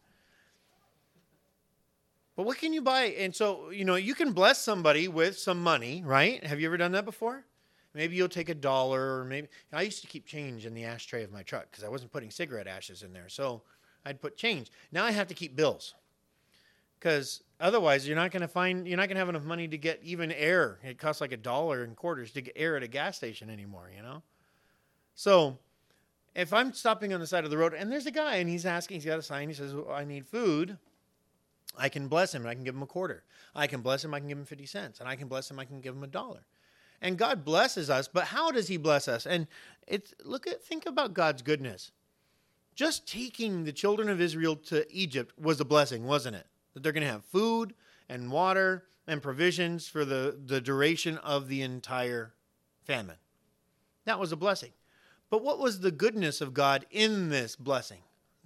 But what can you buy? And so, you know, you can bless somebody with some money, right? Have you ever done that before? Maybe you'll take a dollar, or maybe... I used to keep change in the ashtray of my truck because I wasn't putting cigarette ashes in there. So I'd put change. Now I have to keep bills because otherwise you're not going to find... You're not going to have enough money to get even air. It costs like a dollar and quarters to get air at a gas station anymore, you know? So if I'm stopping on the side of the road and there's a guy and he's asking, he's got a sign, he says, well, I need food. I can bless him and I can give him a quarter. I can bless him, I can give him fifty cents. And I can bless him, I can give him a dollar. And God blesses us, but how does he bless us? And it's look at think about God's goodness. Just taking the children of Israel to Egypt was a blessing, wasn't it? That they're going to have food and water and provisions for the, the duration of the entire famine. That was a blessing. But what was the goodness of God in this blessing?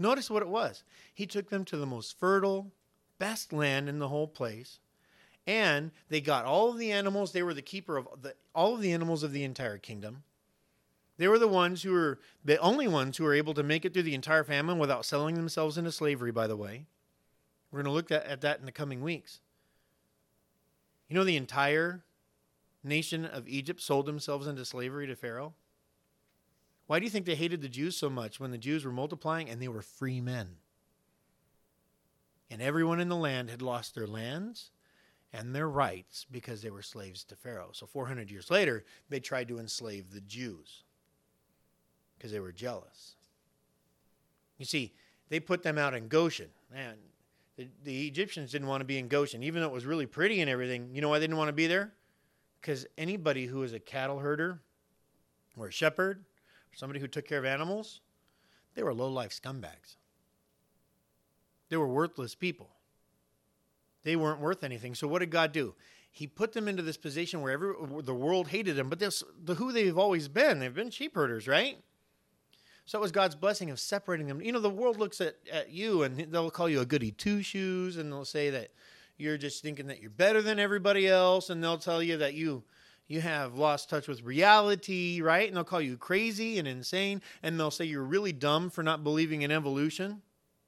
Notice what it was. He took them to the most fertile, best land in the whole place. And they got all of the animals. They were the keeper of the, all of the animals of the entire kingdom. They were the ones who were the only ones who were able to make it through the entire famine without selling themselves into slavery, by the way. We're going to look at, at that in the coming weeks. You know, the entire nation of Egypt sold themselves into slavery to Pharaoh. Why do you think they hated the Jews so much when the Jews were multiplying and they were free men? And everyone in the land had lost their lands and their rights because they were slaves to Pharaoh. So four hundred years later, they tried to enslave the Jews because they were jealous. You see, they put them out in Goshen. Man, the, the Egyptians didn't want to be in Goshen, even though it was really pretty and everything. You know why they didn't want to be there? Because anybody who was a cattle herder or a shepherd, or somebody who took care of animals, they were low-life scumbags. They were worthless people. They weren't worth anything. So what did God do? He put them into this position where every, the world hated them, but this, the who they've always been. They've been sheep herders, right? So it was God's blessing of separating them. You know, the world looks at, at you and they'll call you a goody two-shoes, and they'll say that you're just thinking that you're better than everybody else, and they'll tell you that you you have lost touch with reality, right? And they'll call you crazy and insane, and they'll say you're really dumb for not believing in evolution.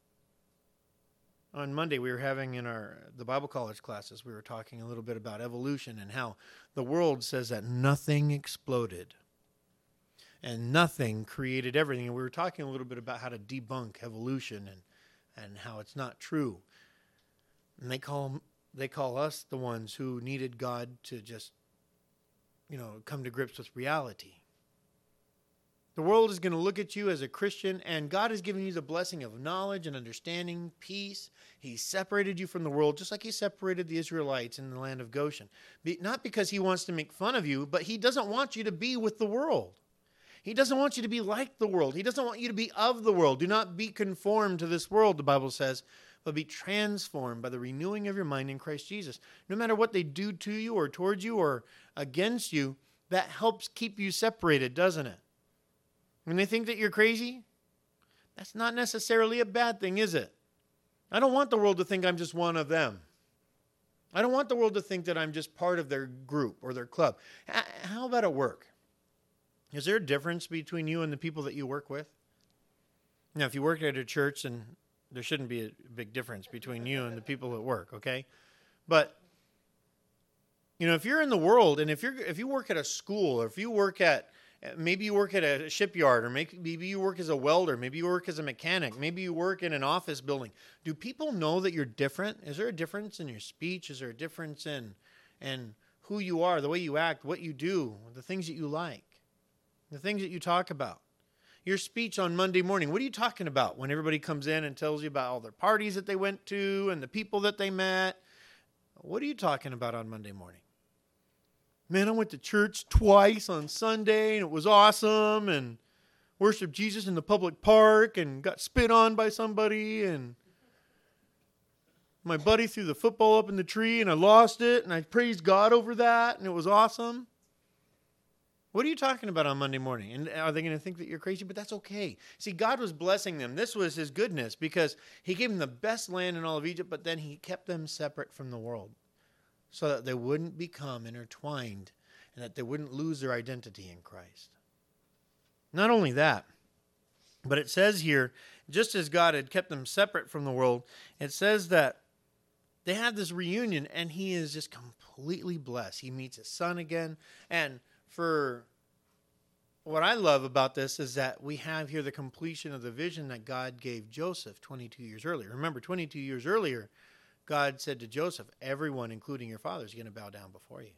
On Monday, we were having in our the Bible college classes, we were talking a little bit about evolution and how the world says that nothing exploded and nothing created everything. And we were talking a little bit about how to debunk evolution and, and how it's not true. And they call they call us the ones who needed God to just, you know, come to grips with reality. The world is going to look at you as a Christian, and God has given you the blessing of knowledge and understanding, peace. He separated you from the world, just like he separated the Israelites in the land of Goshen. Be, not because he wants to make fun of you, but he doesn't want you to be with the world. He doesn't want you to be like the world. He doesn't want you to be of the world. Do not be conformed to this world, the Bible says, but be transformed by the renewing of your mind in Christ Jesus. No matter what they do to you or towards you or against you, that helps keep you separated, doesn't it? When they think that you're crazy, that's not necessarily a bad thing, is it? I don't want the world to think I'm just one of them. I don't want the world to think that I'm just part of their group or their club. How about at work? Is there a difference between you and the people that you work with? Now, if you work at a church, then there shouldn't be a big difference between you and the people at work, okay? But, you know, if you're in the world, and if you're if you work at a school, or if you work at Maybe you work at a shipyard, or maybe you work as a welder. Maybe you work as a mechanic. Maybe you work in an office building. Do people know that you're different? Is there a difference in your speech? Is there a difference in, in who you are, the way you act, what you do, the things that you like, the things that you talk about? Your speech on Monday morning, what are you talking about when everybody comes in and tells you about all their parties that they went to and the people that they met? What are you talking about on Monday morning? Man, I went to church twice on Sunday, and it was awesome, and worshiped Jesus in the public park, and got spit on by somebody, and my buddy threw the football up in the tree, and I lost it, and I praised God over that, and it was awesome. What are you talking about on Monday morning? And are they going to think that you're crazy? But that's okay. See, God was blessing them. This was his goodness, because he gave them the best land in all of Egypt, but then he kept them separate from the world, so that they wouldn't become intertwined and that they wouldn't lose their identity in Christ. Not only that, but it says here, just as God had kept them separate from the world, it says that they had this reunion, and he is just completely blessed. He meets his son again. And for what I love about this is that we have here the completion of the vision that God gave Joseph twenty-two years earlier. Remember, twenty-two years earlier, God said to Joseph, everyone, including your father, is going to bow down before you.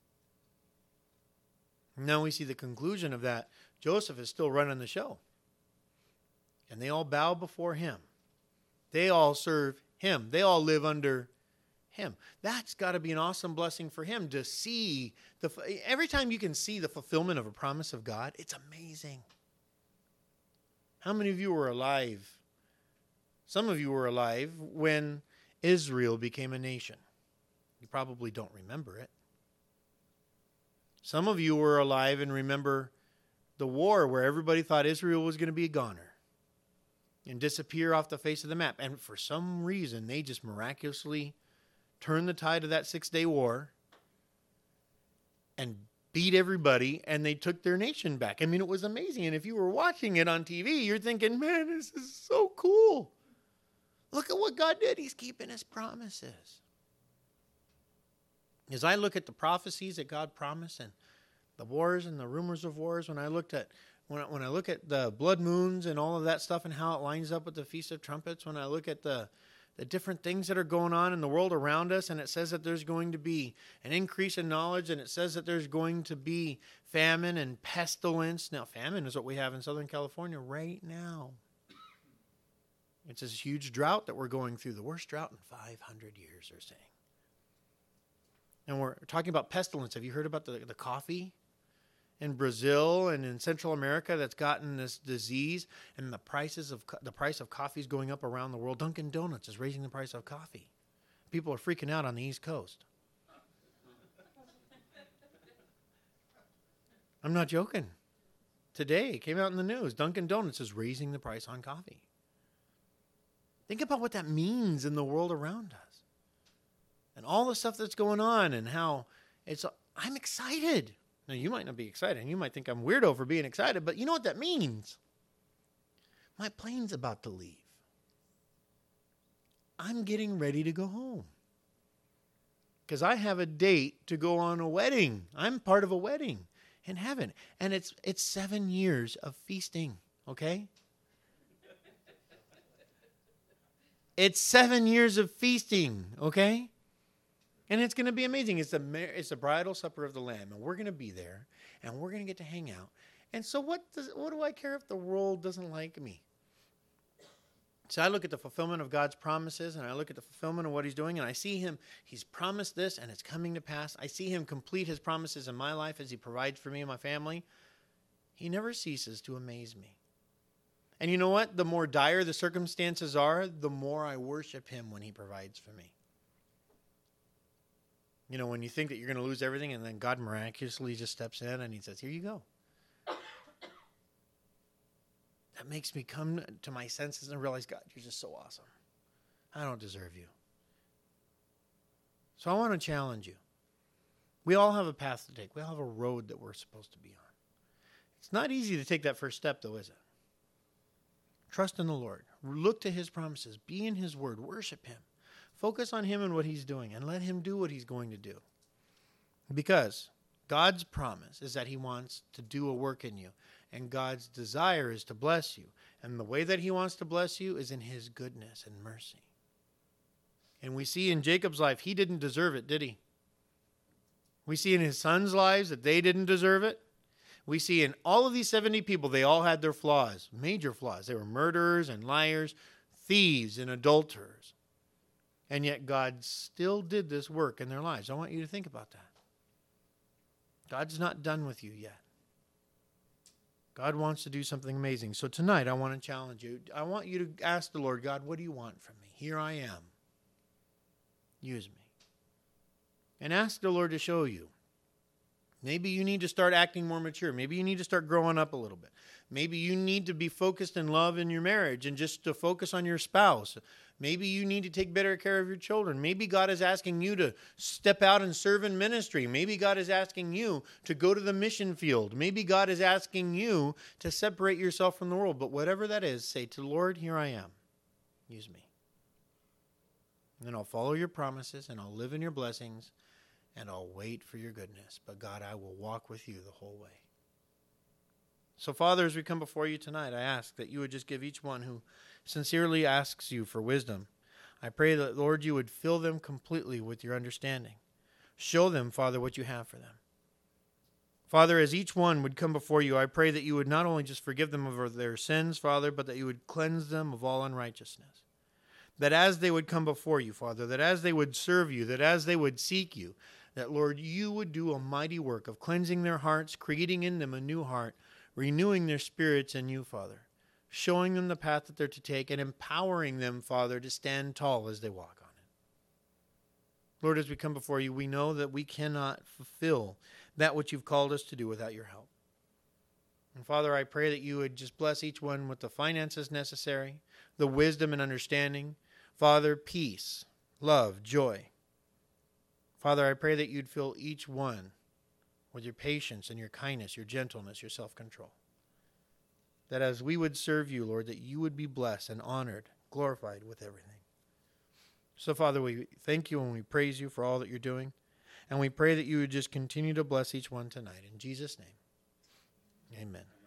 Now we see the conclusion of that. Joseph is still running the show. And they all bow before him. They all serve him. They all live under him. That's got to be an awesome blessing for him to see. the. Every time you can see the fulfillment of a promise of God, it's amazing. How many of you were alive? Some of you were alive when Israel became a nation. You probably don't remember it. Some of you were alive and remember the war where everybody thought Israel was going to be a goner. and disappear off the face of the map. And for some reason, they just miraculously turned the tide of that Six-Day War and beat everybody, and they took their nation back. I mean, it was amazing. And if you were watching it on T V, you're thinking, man, this is so cool. Look at what God did. He's keeping his promises. As I look at the prophecies that God promised and the wars and the rumors of wars, when I looked at when I, when I look at the blood moons and all of that stuff and how it lines up with the Feast of Trumpets, when I look at the the different things that are going on in the world around us, and it says that there's going to be an increase in knowledge, and it says that there's going to be famine and pestilence. Now, famine is what we have in Southern California right now. It's this huge drought that we're going through, the worst drought in five hundred years, they're saying. And we're talking about pestilence. Have you heard about the, the coffee in Brazil and in Central America that's gotten this disease, and the prices of the price of coffee is going up around the world? Dunkin' Donuts is raising the price of coffee. People are freaking out on the East Coast. I'm not joking. Today it came out in the news. Dunkin' Donuts is raising the price on coffee. Think about what that means in the world around us. And all the stuff that's going on, and how it's, I'm excited. Now, you might not be excited, and you might think I'm weirdo for being excited, but you know what that means? My plane's about to leave. I'm getting ready to go home. Because I have a date to go on a wedding. I'm part of a wedding in heaven. And it's it's seven years of feasting, okay? It's seven years of feasting, okay? And it's going to be amazing. It's the it's the bridal supper of the Lamb, and we're going to be there, and we're going to get to hang out. And so what does what do I care if the world doesn't like me? So I look at the fulfillment of God's promises, and I look at the fulfillment of what he's doing, and I see him, he's promised this, and it's coming to pass. I see him complete his promises in my life as he provides for me and my family. He never ceases to amaze me. And you know what? The more dire the circumstances are, the more I worship him when he provides for me. You know, when you think that you're going to lose everything, and then God miraculously just steps in and he says, here you go. That makes me come to my senses and realize, God, you're just so awesome. I don't deserve you. So I want to challenge you. We all have a path to take. We all have a road that we're supposed to be on. It's not easy to take that first step, though, is it? Trust in the Lord. Look to his promises. Be in his word. Worship him. Focus on him and what he's doing, and let him do what he's going to do. Because God's promise is that he wants to do a work in you, and God's desire is to bless you. And the way that he wants to bless you is in his goodness and mercy. And we see in Jacob's life, he didn't deserve it, did he? We see in his sons' lives that they didn't deserve it. We see in all of these seventy people, they all had their flaws, major flaws. They were murderers and liars, thieves and adulterers. And yet God still did this work in their lives. I want you to think about that. God's not done with you yet. God wants to do something amazing. So tonight, I want to challenge you. I want you to ask the Lord, God, what do you want from me? Here I am. Use me. And ask the Lord to show you. Maybe you need to start acting more mature. Maybe you need to start growing up a little bit. Maybe you need to be focused in love in your marriage and just to focus on your spouse. Maybe you need to take better care of your children. Maybe God is asking you to step out and serve in ministry. Maybe God is asking you to go to the mission field. Maybe God is asking you to separate yourself from the world. But whatever that is, say to the Lord, here I am. Use me. And then I'll follow your promises, and I'll live in your blessings, and I'll wait for your goodness. But God, I will walk with you the whole way. So, Father, as we come before you tonight, I ask that you would just give each one who sincerely asks you for wisdom. I pray that, Lord, you would fill them completely with your understanding. Show them, Father, what you have for them. Father, as each one would come before you, I pray that you would not only just forgive them of their sins, Father, but that you would cleanse them of all unrighteousness. That as they would come before you, Father, that as they would serve you, that as they would seek you, that, Lord, you would do a mighty work of cleansing their hearts, creating in them a new heart, renewing their spirits in you, Father, showing them the path that they're to take, and empowering them, Father, to stand tall as they walk on it. Lord, as we come before you, we know that we cannot fulfill that which you've called us to do without your help. And Father, I pray that you would just bless each one with the finances necessary. the wisdom and understanding. Father, peace, love, joy. Father, I pray that you'd fill each one with your patience and your kindness, your gentleness, your self-control. That as we would serve you, Lord, that you would be blessed and honored, glorified with everything. So, Father, we thank you and we praise you for all that you're doing. And we pray that you would just continue to bless each one tonight. In Jesus' name, amen.